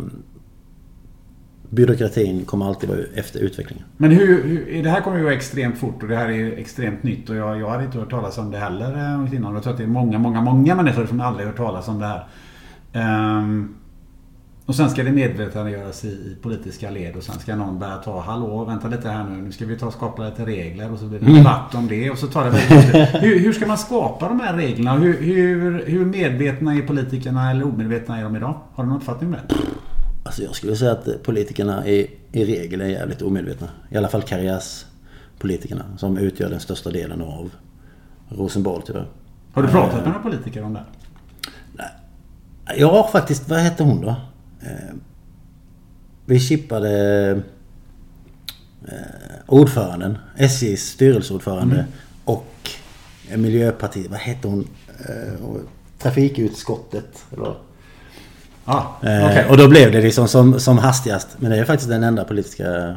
Byråkratin kommer alltid vara efter utvecklingen. Men hur, hur, det här kommer ju vara extremt fort och det här är extremt nytt och jag, jag hade inte hört talas om det heller innan. Jag tror att det är många, många, många människor som aldrig hört talas om det här. Um, och sen ska det medvetandegöras i, i politiska led och sen ska någon börja ta, hallå, vänta lite här nu, nu ska vi ta och skapa lite regler och så blir det debatt om det och så tar det väldigt hur, hur ska man skapa de här reglerna? Hur, hur, hur medvetna är politikerna eller omedvetna är de idag? Har du någon uppfattning med det? Alltså jag skulle säga att politikerna är, i regel är jävligt omedvetna. I alla fall karriärspolitikerna som utgör den största delen av Rosenbad tyvärr. Har du pratat med några politiker om det? Nej. Jag har faktiskt, vad hette hon då? Vi chippade ordföranden, S J:s styrelseordförande mm. och Miljöpartiet, vad hette hon? Trafikutskottet eller Ah, okay. eh, och då blev det liksom som, som hastigast. Men det är faktiskt den enda politiska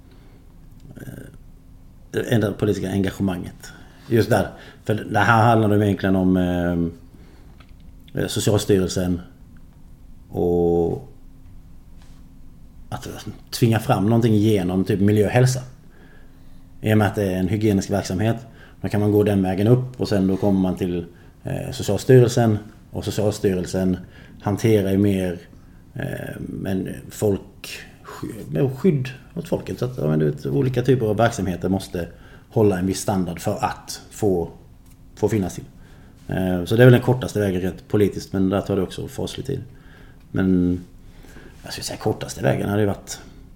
eh, enda politiska engagemanget just där. För det här handlar det egentligen om eh, Socialstyrelsen och att tvinga fram någonting genom typ miljö och hälsa. I och med att det är en hygienisk verksamhet, då kan man gå den vägen upp och sen då kommer man till eh, Socialstyrelsen och Socialstyrelsen hanterar ju mer eh, men folk med skydd åt folket. Så att ja, men det är olika typer av verksamheter måste hålla en viss standard för att få, få finnas till. Eh, så det är väl den kortaste vägen rent politiskt, men där tar det också faslig tid. Men jag skulle säga kortaste vägen hade ju varit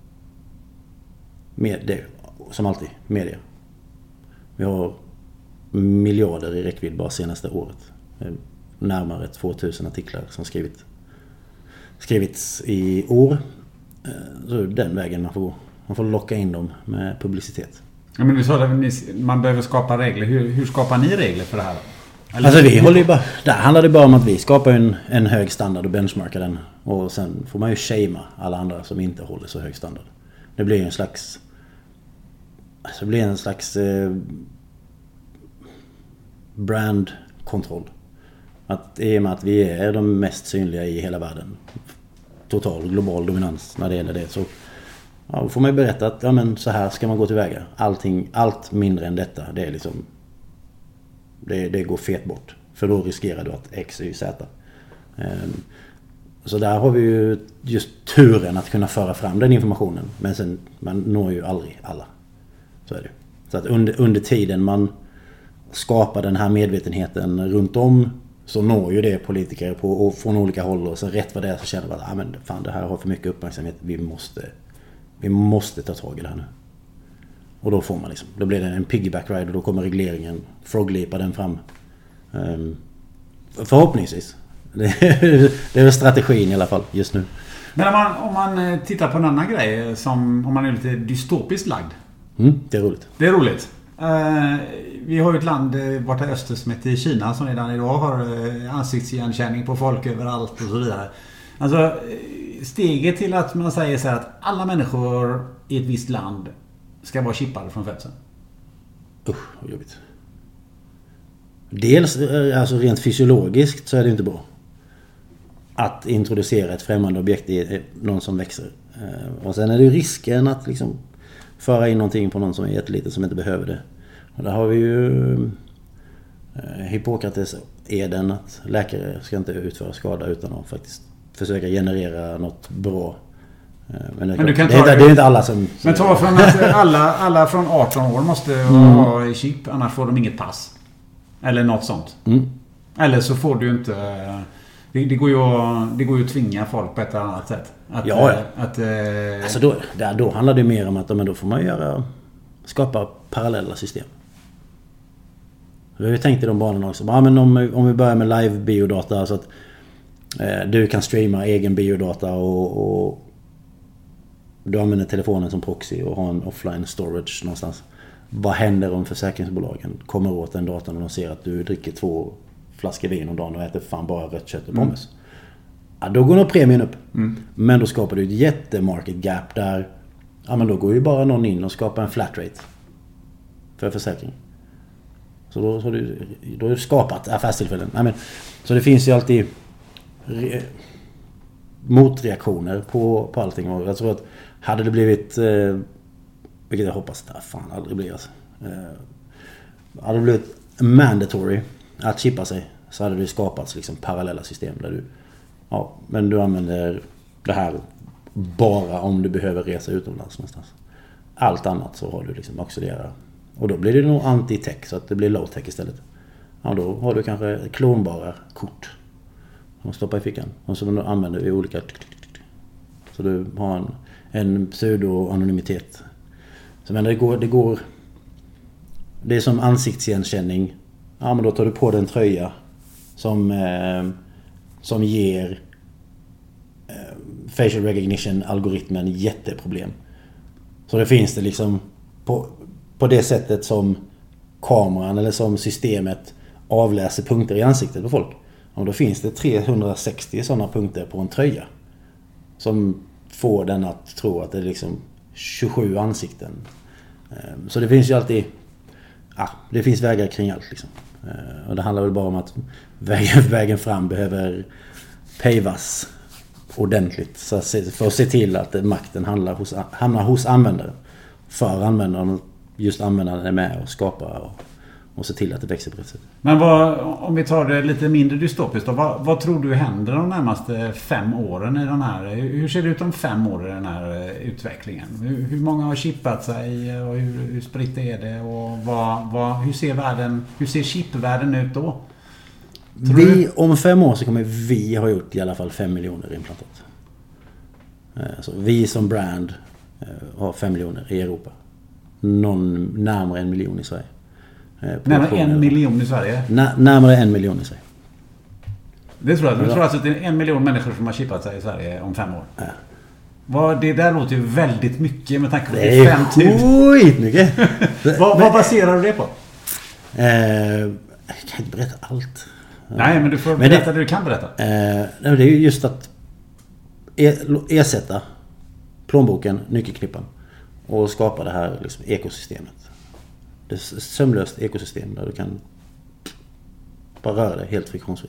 med det, som alltid, media. Vi har miljarder i räckvidd bara senaste året. Närmare tvåtusen artiklar som skrivit, skrivits i år. Så den vägen man får gå. Man får locka in dem med publicitet. Ja, men du sa att man behöver skapa regler. Hur, hur skapar ni regler för det här? Eller? Alltså vi håller ju bara... Där handlar det bara om att vi skapar en, en hög standard och benchmarkar den. Och sen får man ju shamea alla andra som inte håller så hög standard. Det blir en slags... Alltså det blir en slags... Eh, brandkontroll. Att i och med att vi är de mest synliga i hela världen, total global dominans när det gäller det, så ja, då får man ju berätta att ja, men så här ska man gå tillväga. Allting, allt mindre än detta, det är liksom det, det går fet bort, för då riskerar du att X, Y, Z. Um, så där har vi ju just turen att kunna föra fram den informationen, men sen man når ju aldrig alla. Så är det. Så att under, under tiden man skapar den här medvetenheten runt om, så når ju det politiker på, och från olika håll, och så rätt vad det är så känner man att ah, men fan, det här har för mycket uppmärksamhet, vi måste vi måste ta tag i det här nu. Och då får man liksom, då blir det en piggyback ride och då kommer regleringen, frogleapar den fram. Um, förhoppningsvis. Det är, det är väl strategin i alla fall just nu. Men om man, om man tittar på en annan grej, som om man är lite dystopiskt lagd. Mm, det är roligt. Det är roligt. Uh, vi har ju ett land borta i öster som heter Kina, som redan idag har uh, ansiktsigenkänning på folk överallt och så vidare. Alltså steget till att man säger så här att alla människor i ett visst land ska vara chippade från födseln. Usch, vad jobbigt. Dels alltså rent fysiologiskt så är det inte bra att introducera ett främmande objekt i någon som växer. Uh, och sen är det ju risken att liksom föra in någonting på någon som är jätteliten som inte behöver det. Och där har vi ju eh, Hippokrates eden att läkare ska inte utföra skada utan att faktiskt försöka generera något bra. Eh, men det, men du kan det, ta det, det är inte alla som... Men ta från att alla, alla från arton år måste mm. ha chip, annars får de inget pass. Eller något sånt. Mm. Eller så får du inte... Det, det, går ju att, det går ju att tvinga folk på ett annat sätt. Att, ja, ja. Att, äh, alltså då, där, då handlar det mer om att men då får man göra, skapa parallella system. Vi har ju tänkt i de banorna också. Ja, men om, om vi börjar med live biodata så att Du kan streama egen biodata och, och du använder telefonen som proxy och har en offline storage någonstans. Vad händer om försäkringsbolagen kommer åt den datan och de ser att du dricker två flaskor vin om dagen och äter fan bara rött kött och pommes? Mm. Ja, då går nog premien upp. Mm. Men då skapar du ett jättemarket gap där. Ja, men då går ju bara någon in och skapar en flat rate för försäkring. Så då har du, då har du skapat affärstillfällen. Nej, men, så det finns ju alltid re, motreaktioner på, på allting. Och jag tror att hade det blivit, eh, vilket jag hoppas det fan aldrig blir alltså, eh, hade det blivit mandatory att chippa sig, så hade det skapats liksom parallella system där du, ja, men du använder det här bara om du behöver resa utomlands någonstans. Allt annat så har du liksom auxiliära. Och då blir det nog anti-tech, så att det blir low-tech istället. Ja, då har du kanske klonbara kort som stoppar i fickan och som du använder i olika. Så du har en, en pseudo-anonymitet. Så men det går, det går. Det är som ansiktsigenkänning. Ja, men då tar du på dig en tröja som eh, som ger eh, facial recognition algoritmen jätteproblem. Så det finns det liksom på på det sättet som kameran eller som systemet avläser punkter i ansiktet på folk. Och då finns det trehundrasextio sådana punkter på en tröja som får den att tro att det är liksom tjugosju ansikten. Så det finns ju alltid, ja, det finns vägar kring allt liksom. Och det handlar väl bara om att vägen, vägen fram behöver pavas ordentligt så för att se till att makten handlar hos, hamnar hos användaren. För användaren, just användaren är med och skapar och, och se till att det växer på rätt sätt. Men vad, om vi tar det lite mindre dystopiskt då, vad, vad tror du händer de närmaste fem åren i den här, hur ser det ut om fem år i den här utvecklingen? Hur, hur många har chippat sig och hur, hur spritt är det och vad, vad, hur ser världen, hur ser chipvärlden ut då? Tror vi, du? Om fem år så kommer vi ha gjort i alla fall fem miljoner implantat. Så vi som brand har fem miljoner i Europa. Någon närmare en miljon i Sverige. Närmare en miljon i Sverige? N- närmare en miljon i Sverige. Det tror jag. Du tror alltså att det är en miljon människor som har chippat sig i Sverige om fem år? Ja. Vad, det där låter ju väldigt mycket med tanke på det är fem tusen. Skitmycket. vad, vad baserar du det på? Eh, jag kan inte berätta allt. Nej, men du får berätta det, det du kan berätta. Eh, det är ju just att ersätta plånboken, nyckelknippan och skapa det här liksom ekosystemet. Det är ett sömlöst ekosystem där du kan bara röra dig helt friktionsfritt.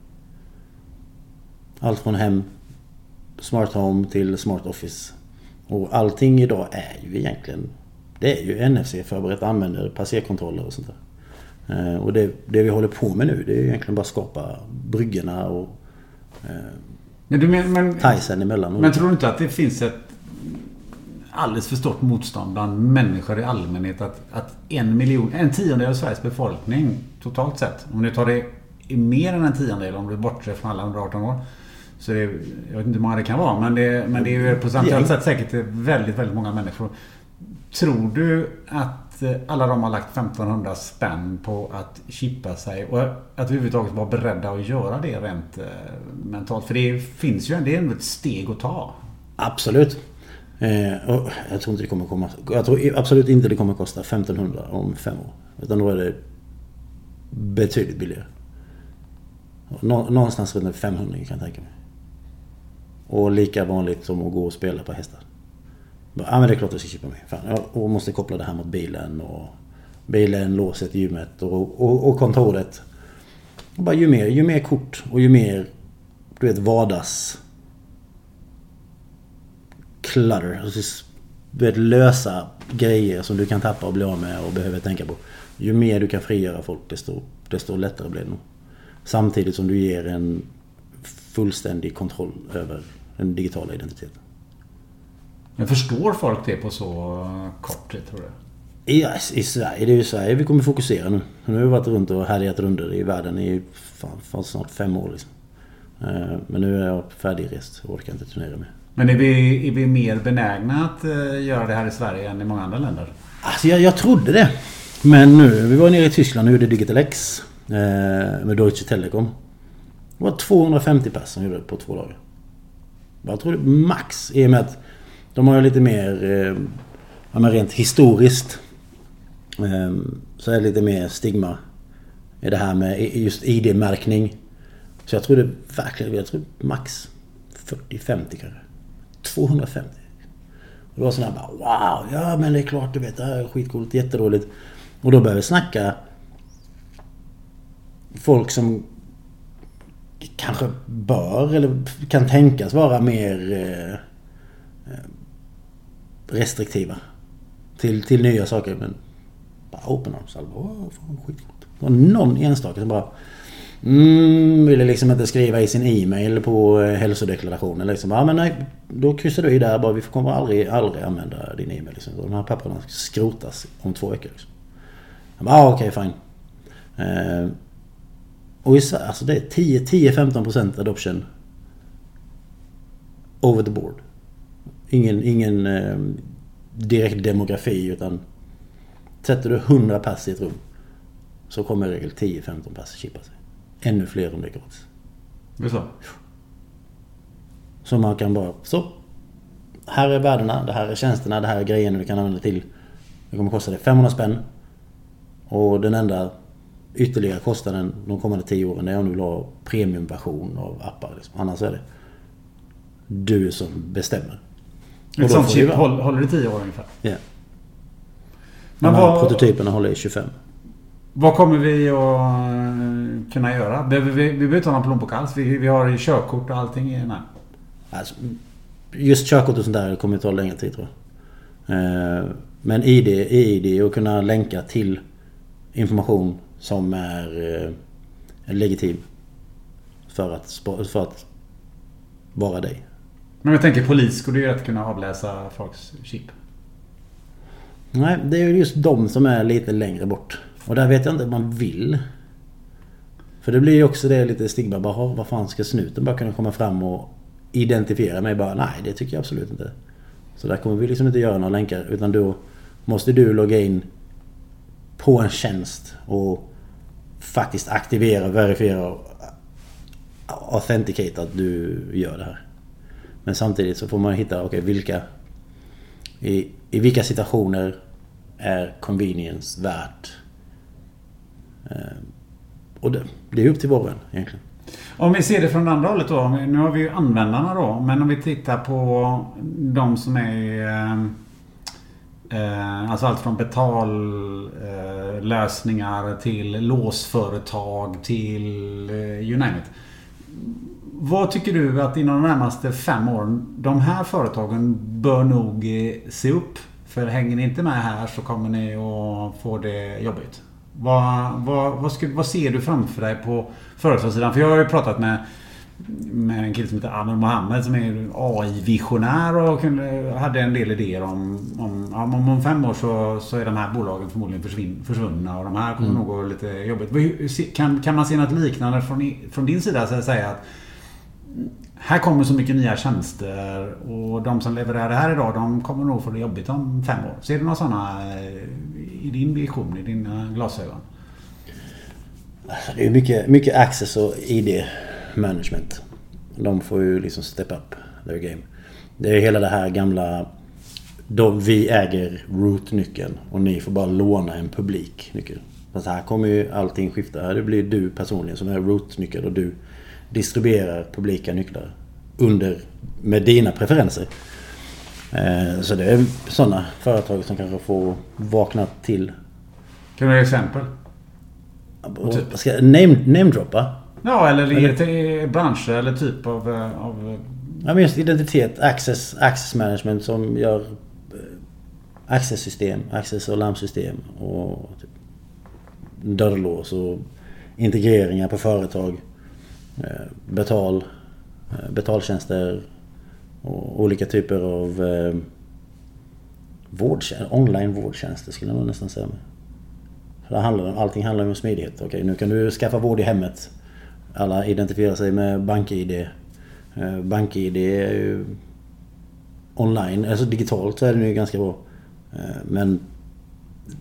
Allt från hem, smart home till smart office. Och allting idag är ju egentligen, det är ju N F C-förberett använder passerkontroller och sånt där. Och det, det vi håller på med nu, det är ju egentligen bara skapa bryggorna och eh, men du men, men, tajsen emellan. Men tror du inte att det finns ett alldeles för stort motstånd bland människor i allmänhet att, att en miljon, en tiondel av Sveriges befolkning totalt sett, om du tar det i mer än en tiondel, om du bortser från alla under arton år, så det, jag vet inte hur många det kan vara, men det, men det är ju på samtidigt sätt säkert väldigt, väldigt många människor. Tror du att alla de har lagt femtonhundra spänn på att chippa sig och att överhuvudtaget vara beredda att göra det rent mentalt? För det finns ju, det är ändå ett steg att ta. Absolut. Eh, och jag tror inte det kommer komma. Jag tror absolut inte det kommer kosta femtonhundra om fem år. Utan då är det betydligt billigare. Nå, någonstans runt femhundra kan jag tänka mig. Och lika vanligt som att gå och spela på hästar. Ja, men det är klart att jag ska chippa mig. Fan, jag måste koppla det här mot bilen och bilen, låset, gymmet och, och, och kontoret. Och bara ju mer, ju mer kort och ju mer du vet vardags clutter, alltså, du vet lösa grejer som du kan tappa och bli av med och behöver tänka på. Ju mer du kan frigöra folk desto, desto lättare blir det nog. Samtidigt som du ger en fullständig kontroll över den digitala identiteten. Men förstår folk det på så kort tid, tror du? I, i Sverige, det är ju Sverige vi kommer fokusera nu. Nu har vi varit runt och härjat runder i världen i fan, fan snart fem år liksom. Men nu är jag färdigrest och orkar inte turnera med. Men är vi, är vi mer benägna att göra det här i Sverige än i många andra länder? Alltså jag, jag trodde det. Men nu, vi var nere i Tyskland och gjorde Digital X med Deutsche Telekom. Det var tvåhundrafemtio personer som gjorde det på två dagar. Jag tror det max, i och med att de har ju lite mer, eh, ja, men rent historiskt eh, så är det lite mer stigma i det här med just I D-märkning. Så jag tror det verkligen, jag tror max fyrtio femtio kanske. tvåhundrafemtio. Och det var sådär bara, wow, ja men det är klart, du vet, det här är skitcoolt, jättedåligt. Och då började vi snacka folk som kanske bör eller kan tänkas vara mer eh, restriktiva till, till nya saker, men bara open arms, alla bara, åh, fan, skitcoolt. Och någon enstaka som bara mm, ville liksom inte skriva i sin e-mail på eh, hälsodeklarationen liksom, ja men nej, då kryssar du i där bara, vi kommer aldrig, aldrig använda din e-mail liksom. De här papperna skrotas om två veckor liksom. Ja, ah, okej, okay, fine. Eh, och i, alltså det är tio till femton procent adoption over the board. Ingen, ingen eh, direkt demografi, utan sätter du hundra pass i ett rum så kommer i regel tio till femton pass chippa sig. Ännu fler om det är gratis. Det är så? Så man kan bara, så här är värdena, det här är tjänsterna, det här är grejerna du kan använda till. Det kommer kosta dig femhundra spänn. Och den enda ytterligare kostnaden de kommande tio åren är om du vill ha premiumversion av appar. Liksom. Annars är det du som bestämmer. Ett sånt chip håller, håller det tio år ungefär? Ja. Men de vad, prototyperna håller i tjugofem. Vad kommer vi att kunna göra? Vi, vi, vi behöver inte ha någon plånbok alls. Vi, vi har körkort och allting i den här. Alltså, just körkort och sånt där kommer ta längre tid, tror jag. Men I D, I D och kunna länka till information som är eh, legitim för att, för att vara dig. Men jag tänker, polis skulle ju rätt kunna avläsa folks chip. Nej, det är ju just de som är lite längre bort. Och där vet jag inte om man vill. För det blir ju också det lite stigma. Bara, vad fan ska snuten bara kunna komma fram och identifiera mig? Bara, nej, det tycker jag absolut inte. Så där kommer vi liksom inte göra några länkar. Utan då måste du logga in på en tjänst och faktiskt aktivera, verifiera och authenticate att du gör det här. Men samtidigt så får man hitta, okej, okay, vilka i, i vilka situationer är convenience värt. Eh, och det, det är upp till var och en egentligen. Om vi ser det från andra hållet då, nu har vi ju användarna då, men om vi tittar på de som är eh, alltså allt från betallösningar eh, till låsföretag till eh, you name it. Vad tycker du att inom de närmaste fem åren de här företagen bör nog se upp? För hänger ni inte med här så kommer ni att få det jobbigt. Vad, vad, vad, ska, vad ser du framför dig på företagssidan? För jag har ju pratat med, med en kille som heter Amir Mohammed som är A I-visionär och kunde, hade en del idéer om om, om, om fem år så, så är de här bolagen förmodligen försvinn, försvunna och de här kommer mm. nog gå lite jobbigt. Kan, kan man se något liknande från, från din sida så att säga att här kommer så mycket nya tjänster och de som levererar det här idag, de kommer nog få det jobbigt om fem år. Ser du några sådana i din vision, i dina glasögon? Det är mycket, mycket access och I D-management. De får ju liksom step up their game. Det är hela det här gamla, då vi äger root-nyckeln och ni får bara låna en publik-nyckel. Fast här kommer ju allting skifta. Det blir du personligen som är root-nyckel och du distribuerar publika nycklar under med dina preferenser. Eh, så det är sådana företag som kanske får vakna till. Kan du ge exempel? Och, typ. Ska name, name-droppa? Ja, eller, eller till branscher eller typ av... av... Ja, men just identitet, access, access management som gör access-system, access- och larmsystem och typ dörrlås och integreringar på företag. Betal, betaltjänster och olika typer av eh, vårdtjänster, online vårdtjänster skulle jag nästan säga. För det handlar om, allting handlar om smidighet. Okej, nu kan du skaffa vård i hemmet. Alla identifierar sig med bank-I D. Eh, bank-I D är ju online, alltså digitalt så är det nu ganska bra. Eh, men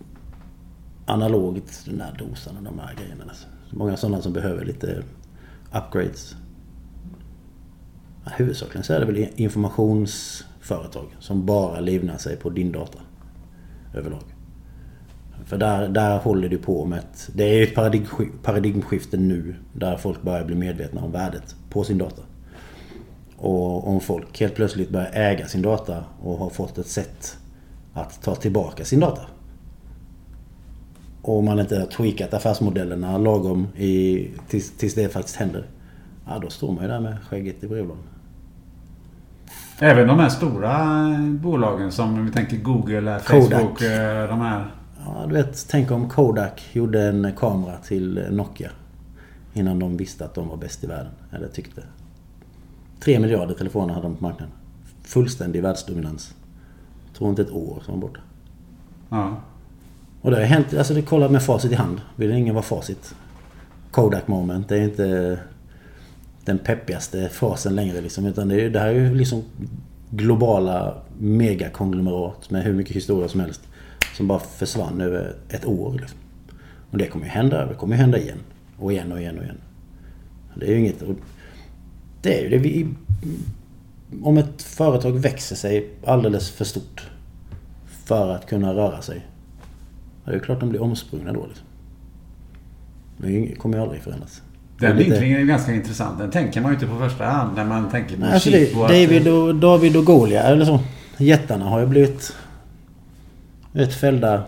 analogt, den här dosan och de här grejerna. Alltså. Många sådana som behöver lite upgrades. Ja, huvudsakligen så är det väl informationsföretag som bara livnar sig på din data överlag. För där, där håller du på med ett, det är ett paradigm, paradigmskifte nu där folk börjar bli medvetna om värdet på sin data. Och om folk helt plötsligt börjar äga sin data och har fått ett sätt att ta tillbaka sin data. Och om man inte har tweakat affärsmodellerna lagom i, tills, tills det faktiskt händer. Ja, då står man ju där med skägget i brevlådan. Även de här stora bolagen som vi tänker Google, Facebook, Kodak. De här. Ja, du vet, tänk om Kodak gjorde en kamera till Nokia innan de visste att de var bäst i världen. Eller tyckte. Tre miljarder telefoner hade de på marknaden. Fullständig världsdominans. Jag tror inte ett år som var borta. Ja. Och det har hänt, alltså det kollar med facit i hand. Vill ingen vara facit. Kodak moment, det är inte den peppigaste fasen längre liksom. Utan det, är, det här är ju liksom globala megakonglomerat med hur mycket historia som helst. Som bara försvann över ett år liksom. Och det kommer ju hända, det kommer ju hända igen. Och igen och igen och igen. Det är ju inget... Det är ju det vi... Om ett företag växer sig alldeles för stort för att kunna röra sig. Det är ju klart de blir omsprungna då liksom. Det kommer ju aldrig förändras. Den vinklingen är ju ganska intressant. Den tänker man ju inte på första hand när man tänker på alltså det, på David, och, David och Goliat eller så. Jättarna har ju blivit ett fällda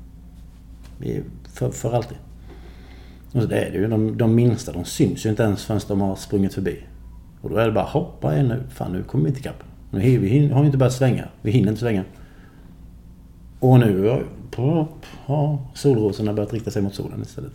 för, för alltid. Och så det är det ju. De, de minsta, de syns ju inte ens förrän de har sprungit förbi. Och då är det bara hoppa igen nu. Fan, nu kommer vi inte ikapp. Nu vi hin, har ju inte börjat svänga. Vi hinner inte svänga. Och nu har solrosorna börjat rikta sig mot solen istället.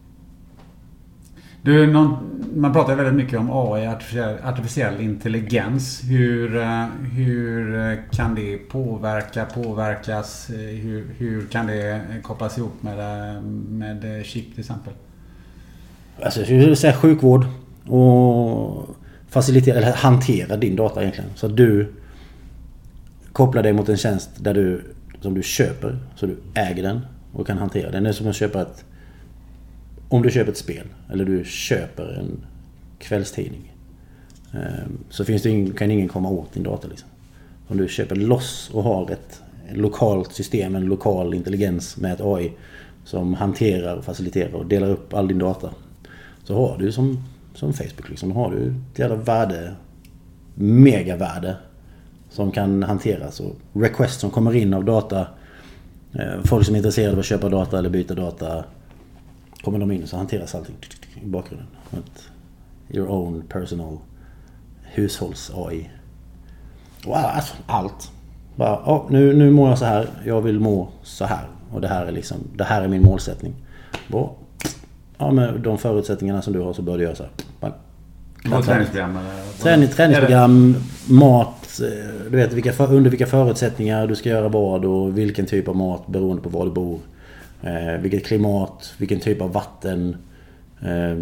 Du, någon, man pratar väldigt mycket om A I, artificiell, artificiell intelligens. Hur, hur kan det påverka, påverkas? Hur, hur kan det kopplas ihop med, med chip till exempel? Alltså, jag vill säga sjukvård och facilitera eller hantera din data egentligen. Så att du kopplar dig mot en tjänst där du, som du köper, så du äger den och kan hantera den. Det är som att köpa ett, om du köper ett spel eller du köper en kvällstidning, så finns det ingen, kan ingen komma åt din data liksom. Om du köper loss och har ett lokalt system, en lokal intelligens med ett A I som hanterar och faciliterar och delar upp all din data, så har du som, som Facebook liksom, har du ett jävla värde, megavärde som kan hanteras, och request som kommer in av data, folk som är intresserade av att köpa data eller byta data, kommer de in så hanteras allting i bakgrunden. Your own personal hushålls-A I. Och alltså, allt. Bara, oh, nu, nu mår jag så här. Jag vill må så här. Och det här är liksom, det här är min målsättning. Bra. Ja, med de förutsättningarna som du har så bör du göra så här. Bara, träningsprogram, Träning, träningsprogram, mat, du vet vilka, under vilka förutsättningar du ska göra vad och vilken typ av mat beroende på var du bor. Eh, vilket klimat, vilken typ av vatten, eh,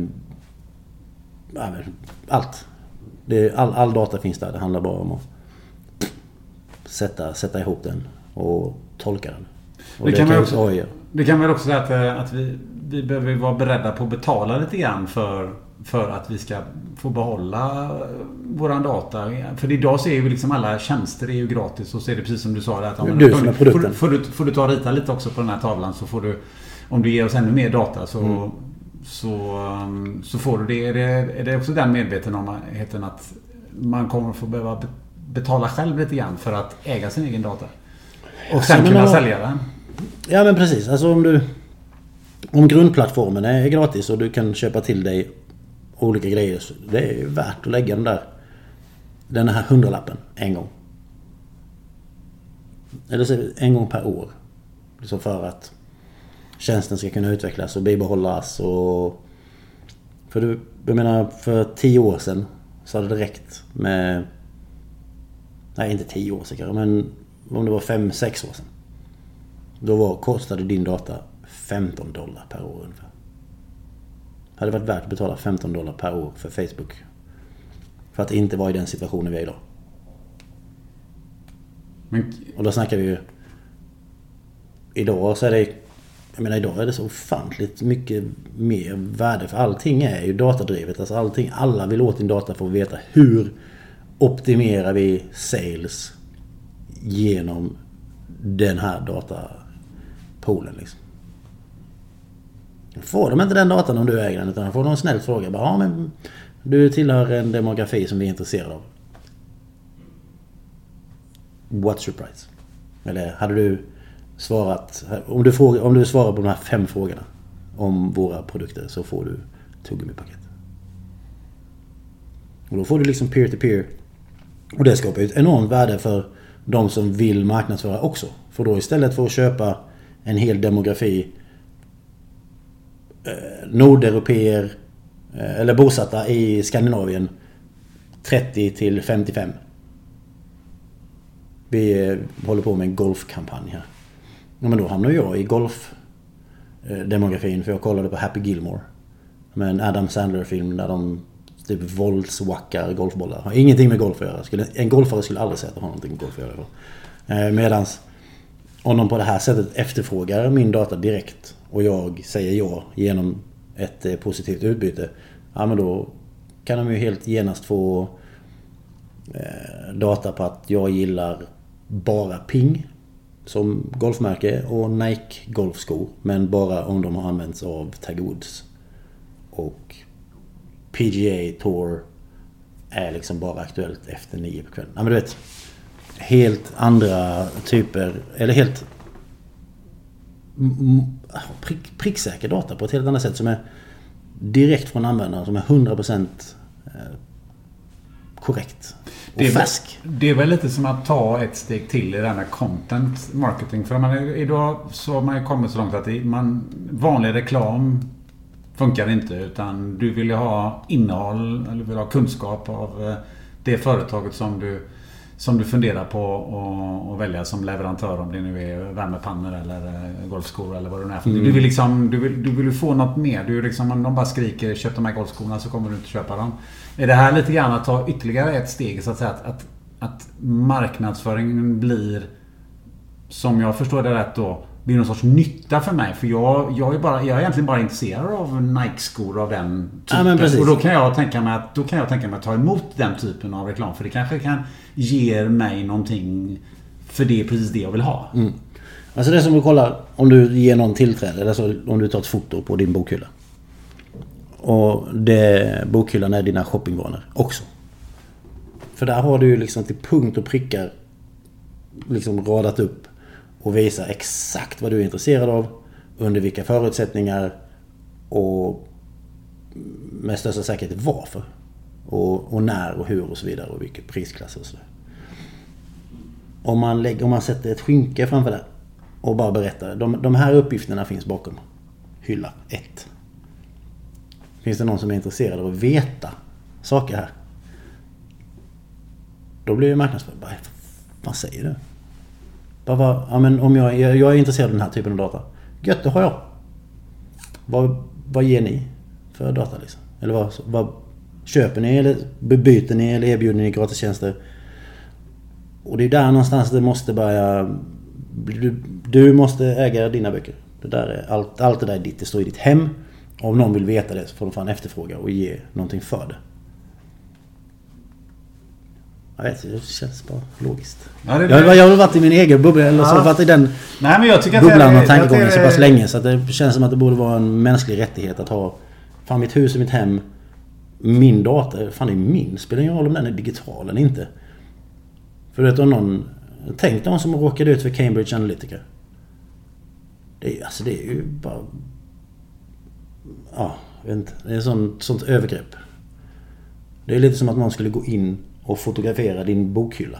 allt. Det, all, all data finns där. Det handlar bara om att sätta, sätta ihop den och tolka den. Och det, det, kan kan också, också, det kan väl också säga att, att vi, vi behöver vara beredda på att betala lite grann för, för att vi ska få behålla våran data. För idag så är ju liksom alla tjänster är ju gratis, och så är det precis som du sa där, att, du som är produkten. Får, får, du, får du ta och rita lite också på den här tavlan, så får du, om du ger oss ännu mer data så, mm. så, så får du det. Är, det. är det också den medvetenheten att man kommer få behöva betala själv lite grann för att äga sin egen data och sen alltså, kunna men, sälja den? Ja, men precis. Alltså om du om grundplattformen är gratis och du kan köpa till dig olika grejer, så det är ju värt att lägga den där den här hundralappen en gång. Eller så en gång per år. Så för att tjänsten ska kunna utvecklas och bibehållas. Och för du, jag menar, för tio år sedan så hade det räckt med, nej inte tio år sedan, men om det var fem, sex år sedan, då var, kostade din data femton dollar per år ungefär. Det hade varit värt att betala femton dollar per år för Facebook för att inte vara i den situationen vi är idag. Men, och då snackar vi ju, idag så är det jag menar idag är det så ofantligt mycket mer värde, för allting är ju datadrivet. Alltså allting, alla vill åt din data för att veta hur optimerar vi sales genom den här datapoolen liksom. Får de inte den datan om du äger den, utan får de en snällt fråga bara, ja men du tillhör en demografi som vi är intresserade av. What's your price? Eller hade du svarat, om du, frågar, om du svarar på de här fem frågorna om våra produkter, så får du tuggummi-paket. Och då får du liksom peer-to-peer, och det skapar ett enormt värde för de som vill marknadsföra också. För då istället för att köpa en hel demografi eh, nordeuropeer eh, eller bosatta i Skandinavien trettio till femtiofem. Vi eh, håller på med en golfkampanj här. Ja, men då hamnar jag i golfdemografin, för jag kollade på Happy Gilmore med en Adam Sandler-film där de typ våldswackar golfbollar. Har ingenting med golf att göra. Skulle, en golfare skulle aldrig säga att de har någonting med golf att göra. Eh, medans om de på det här sättet efterfrågar min data direkt och jag säger ja genom ett eh, positivt utbyte, ja men då kan de ju helt genast få eh, data på att jag gillar bara Ping som golfmärke och Nike golfskor, men bara om de har använts av Tiger Woods. Och P G A Tour är liksom bara aktuellt efter nio på kvällen. Ja, men du vet, helt andra typer, eller helt prick, pricksäker data på ett helt annat sätt som är direkt från användaren, som är hundra procent korrekt och det är, färsk. Det är väl lite som att ta ett steg till i den här content marketing. För man, idag så har man ju kommit så långt att det, man, vanlig reklam funkar inte, utan du vill ju ha innehåll eller vill ha kunskap av det företaget som du, som du funderar på att välja som leverantör, om det nu är värmepannor eller golfskor eller vad det nu är. Mm. Du vill liksom, du vill, du vill få något mer. Du liksom, om de bara skriker köp de här golfskorna, så kommer du inte köpa dem. Är det här lite grann att ta ytterligare ett steg så att säga, att, att, att marknadsföringen blir, som jag förstår det rätt då, blir någon sorts nytta för mig, för jag, jag, är, bara, jag är egentligen bara intresserad av Nike-skor av den typen. Ja, och då kan jag tänka mig att då kan jag tänka mig att ta emot den typen av reklam, för det kanske kan ge mig någonting, för det är precis det jag vill ha. Mm. Alltså det är som att kolla om du ger någon tillträde, alltså om du tar ett foto på din bokhylla. Och det, bokhyllan är dina shoppingvanor också. För där har du ju liksom till punkt och prickar liksom radat upp och visa exakt vad du är intresserad av, under vilka förutsättningar och med största säkerhet varför. Och, och när och hur och så vidare, och vilket prisklass och så. Om man, lägger, om man sätter ett skynke framför det och bara berättar, de, de här uppgifterna finns bakom hylla ett. Finns det någon som är intresserad av att veta saker här? Då blir det marknadsföring. Vad säger du? Bara, ja, men om jag, jag är intresserad av den här typen av data. Gött, det har jag. Vad, vad ger ni för data liksom? Eller vad, vad köper ni, eller byter ni, eller erbjuder ni gratistjänster? Och det är där någonstans det måste börja. Du, du måste äga dina böcker. Det där är, allt, allt det där är ditt, det står i ditt hem. Om någon vill veta det så får de fan efterfråga och ge någonting för det. Jag vet, det känns bara logiskt. Ja, det, jag, jag har varit i min egen bubbla, eller så ja. varit i den Nej, men jag tycker bubblan och tankegången så pass länge, så att det känns som att det borde vara en mänsklig rättighet att ha fan mitt hus och mitt hem, min data, fan det är min, spelar ingen roll om den är digital eller inte. För du vet, om någon, tänk någon som råkade ut för Cambridge Analytica. Det är, alltså det är ju bara, ja, jag vet inte, det är sånt, sånt övergrepp. Det är lite som att någon skulle gå in och fotografera din bokhylla.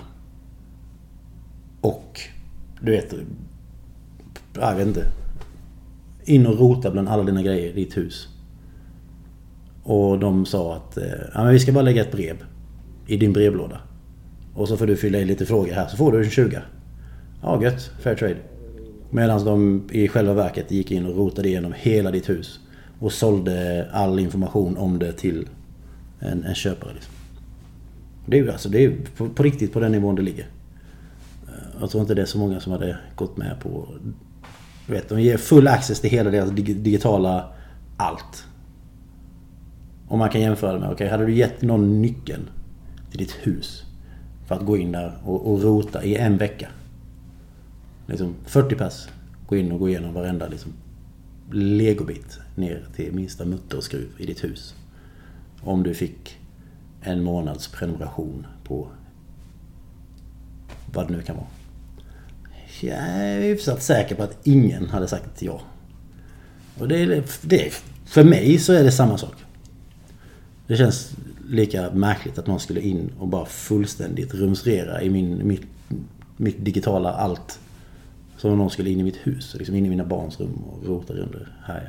Och du vet, jag vet inte, in och rota bland alla dina grejer i ditt hus. Och de sa att ja, men vi ska bara lägga ett brev i din brevlåda. Och så får du fylla i lite frågor här, så får du en tjugo. Ja, gött, fair trade. Medan de i själva verket gick in och rotade igenom hela ditt hus och sålde all information om det till en, en köpare liksom. Det är ju alltså, det är på, på riktigt på den nivån det ligger. Jag tror inte det är så många som hade gått med på Du vet, de ger full access till hela deras dig- digitala allt. Och man kan jämföra det med, okej, okay, hade du gett någon nyckeln till ditt hus för att gå in där och, och rota i en vecka. Liksom fyrtio pass. Gå in och gå igenom varenda liksom, legobit ner till minsta mutter och skruv i ditt hus. Om du fick en månads prenumeration på vad det nu kan vara. Jag är hyfsat säker på att ingen hade sagt ja. Och det är, det är, för mig så är det samma sak. Det känns lika märkligt att någon skulle in och bara fullständigt rumsrera i min, mitt, mitt digitala allt. Som om någon skulle in i mitt hus, liksom in i mina barns rum och rota under här.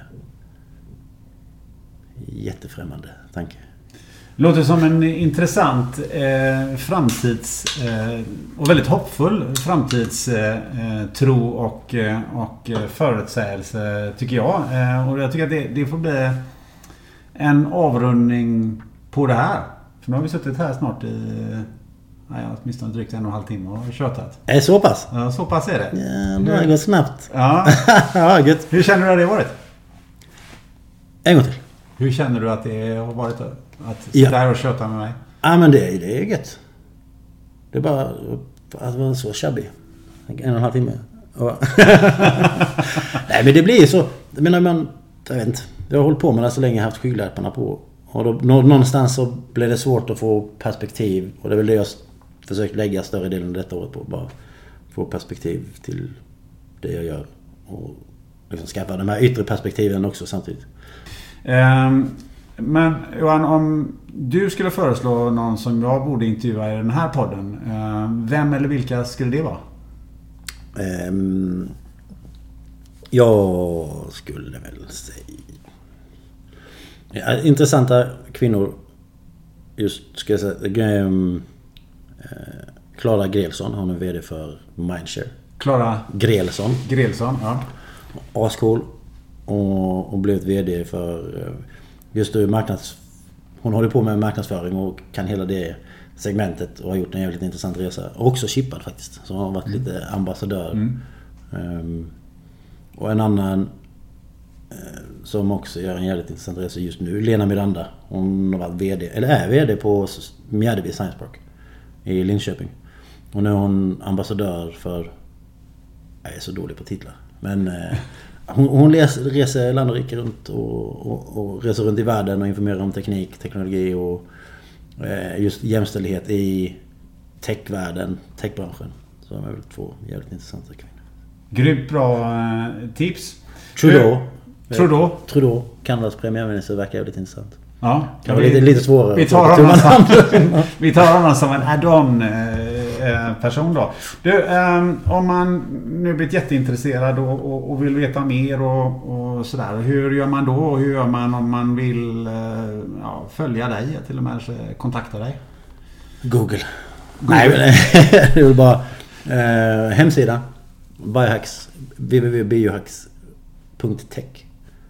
Jättefrämmande tanke. Låter som en intressant eh, framtids eh, och väldigt hoppfull framtidstro eh, tro och, eh, och förutsägelse, tycker jag. Eh, och jag tycker att det, det får bli en avrundning på det här. För nu har vi suttit här snart i nej, åtminstone drygt en och en halv timme och tjötat. Är det så pass? Ja, så pass är det. Ja, det har gått snabbt. Ja. Ja, gött. Hur känner du att det har varit? En gång till. Hur känner du att det har varit att sitta Ja. här och köta med mig? Ja, men det, det är gött. Det är bara att vara så shabby. En och en halv timme. Och nej, men det blir ju så. Jag menar, man, jag vet inte. Jag har hållit på med det så länge, jag har haft skygglapparna på. Och då, någonstans så blir det svårt att få perspektiv. Och det är väl det jag försökt lägga större delen av detta året på. Bara få perspektiv till det jag gör. Och liksom skaffa de här yttre perspektiven också samtidigt. Um, men Johan, om du skulle föreslå någon som jag borde intervjua i den här podden, um, vem eller vilka skulle det vara? Um, jag skulle väl säga ja, intressanta kvinnor. Just ska jag säga um, Klara Grelsson, hon är vd för Mindshare. Klara Grelsson. Grelsson, ja. Ascool. Och, och blivit vd för just nu marknads... Hon håller på med marknadsföring och kan hela det segmentet och har gjort en jävligt intressant resa. Och också chippad faktiskt. Så hon har varit lite ambassadör. Mm. Um, och en annan uh, som också gör en jävligt intressant resa just nu, Lena Miranda. Hon har varit vd, eller är vd på Mjärdevi Science Park i Linköping. Och nu är hon ambassadör för... Jag är så dålig på titlar. Men... Uh, Hon, hon reser, reser land och rike runt och, och, och reser runt i världen och informerar om teknik, teknologi och eh, just jämställdhet i techvärlden, techbranschen. Så de är väl två jävligt intressanta kvinnor. Grymt bra eh, tips. Trudeau. Trudeau. Trudeau, Kanadas premiärminister, verkar jävligt intressant. Ja, kan vara lite, lite svårare. Vi tar honom som, vi tar honom som en add-on eh, person då. Du, eh, om man nu blivit jätteintresserad och, och, och vill veta mer och, och sådär, hur gör man då? Hur gör man om man vill eh, ja, följa dig, till och med kontakta dig? Google. Google. Nej, men det är väl bara eh, hemsida biohacks w w w punkt biohacks punkt tech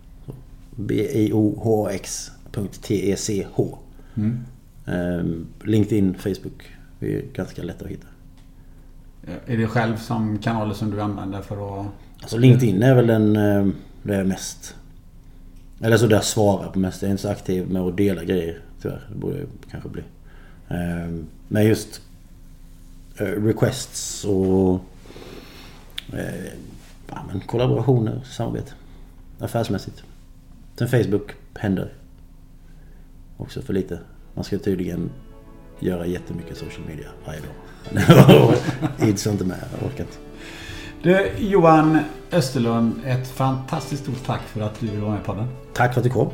b i o h x punkt t e c h. Mm. Um, LinkedIn, Facebook, det är ganska lätt att hitta. Är det själv som kanaler som du använder för att... Alltså LinkedIn är väl den det är mest, eller så där jag svarar på mest. Jag är inte så aktiv med att dela grejer tyvärr. Det borde kanske bli. Um, men just uh, requests och uh, ja, men kollaborationer, samarbete affärsmässigt. Sen Facebook händer också för lite. Man ska tydligen göra jättemycket social media varje dag. Ids inte med, jag orkar inte. Du, Johan Österlund, ett fantastiskt stort tack för att du var med på den. Tack för att du kom.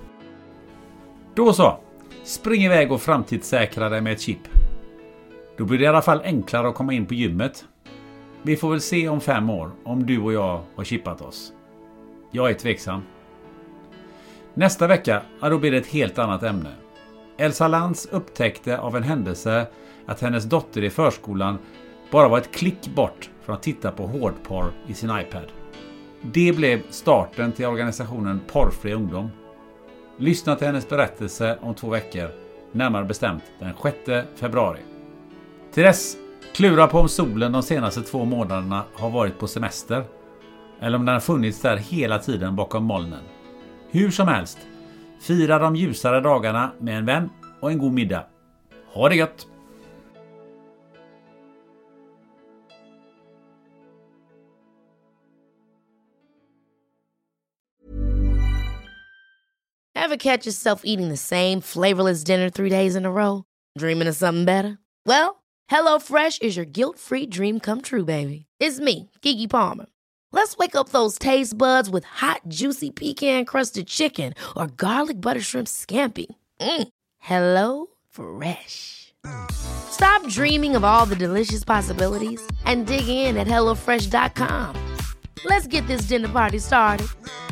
Då så. Spring iväg och framtidssäkra dig med ett chip. Då blir det i alla fall enklare att komma in på gymmet. Vi får väl se om fem år om du och jag har chippat oss. Jag är tveksam. Nästa vecka, ja, då blir det ett helt annat ämne. Elsa Lantz upptäckte av en händelse att hennes dotter i förskolan bara var ett klick bort från att titta på hårdporr i sin iPad. Det blev starten till organisationen Porrfri ungdom. Lyssna till hennes berättelse om två veckor, närmare bestämt den sjätte februari. Till dess, klura på om solen de senaste två månaderna har varit på semester eller om den har funnits där hela tiden bakom molnen. Hur som helst, fira de ljusare dagarna med en vän och en god middag. Ha det gött! Ever catch yourself eating the same flavorless dinner three days in a row? Dreaming of something better? Well, HelloFresh is your guilt-free dream come true, baby. It's me, Keke Palmer. Let's wake up those taste buds with hot, juicy pecan-crusted chicken or garlic butter shrimp scampi. Mm. Hello Fresh. Stop dreaming of all the delicious possibilities and dig in at hello fresh dot com. Let's get this dinner party started.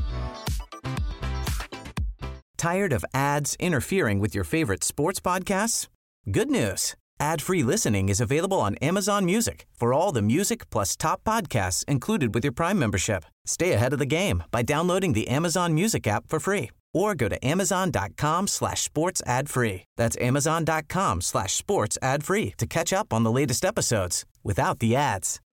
Tired of ads interfering with your favorite sports podcasts? Good news. Ad-free listening is available on Amazon Music for all the music plus top podcasts included with your Prime membership. Stay ahead of the game by downloading the Amazon Music app for free or go to amazon.com slash sports ad free. That's amazon.com slash sports ad free to catch up on the latest episodes without the ads.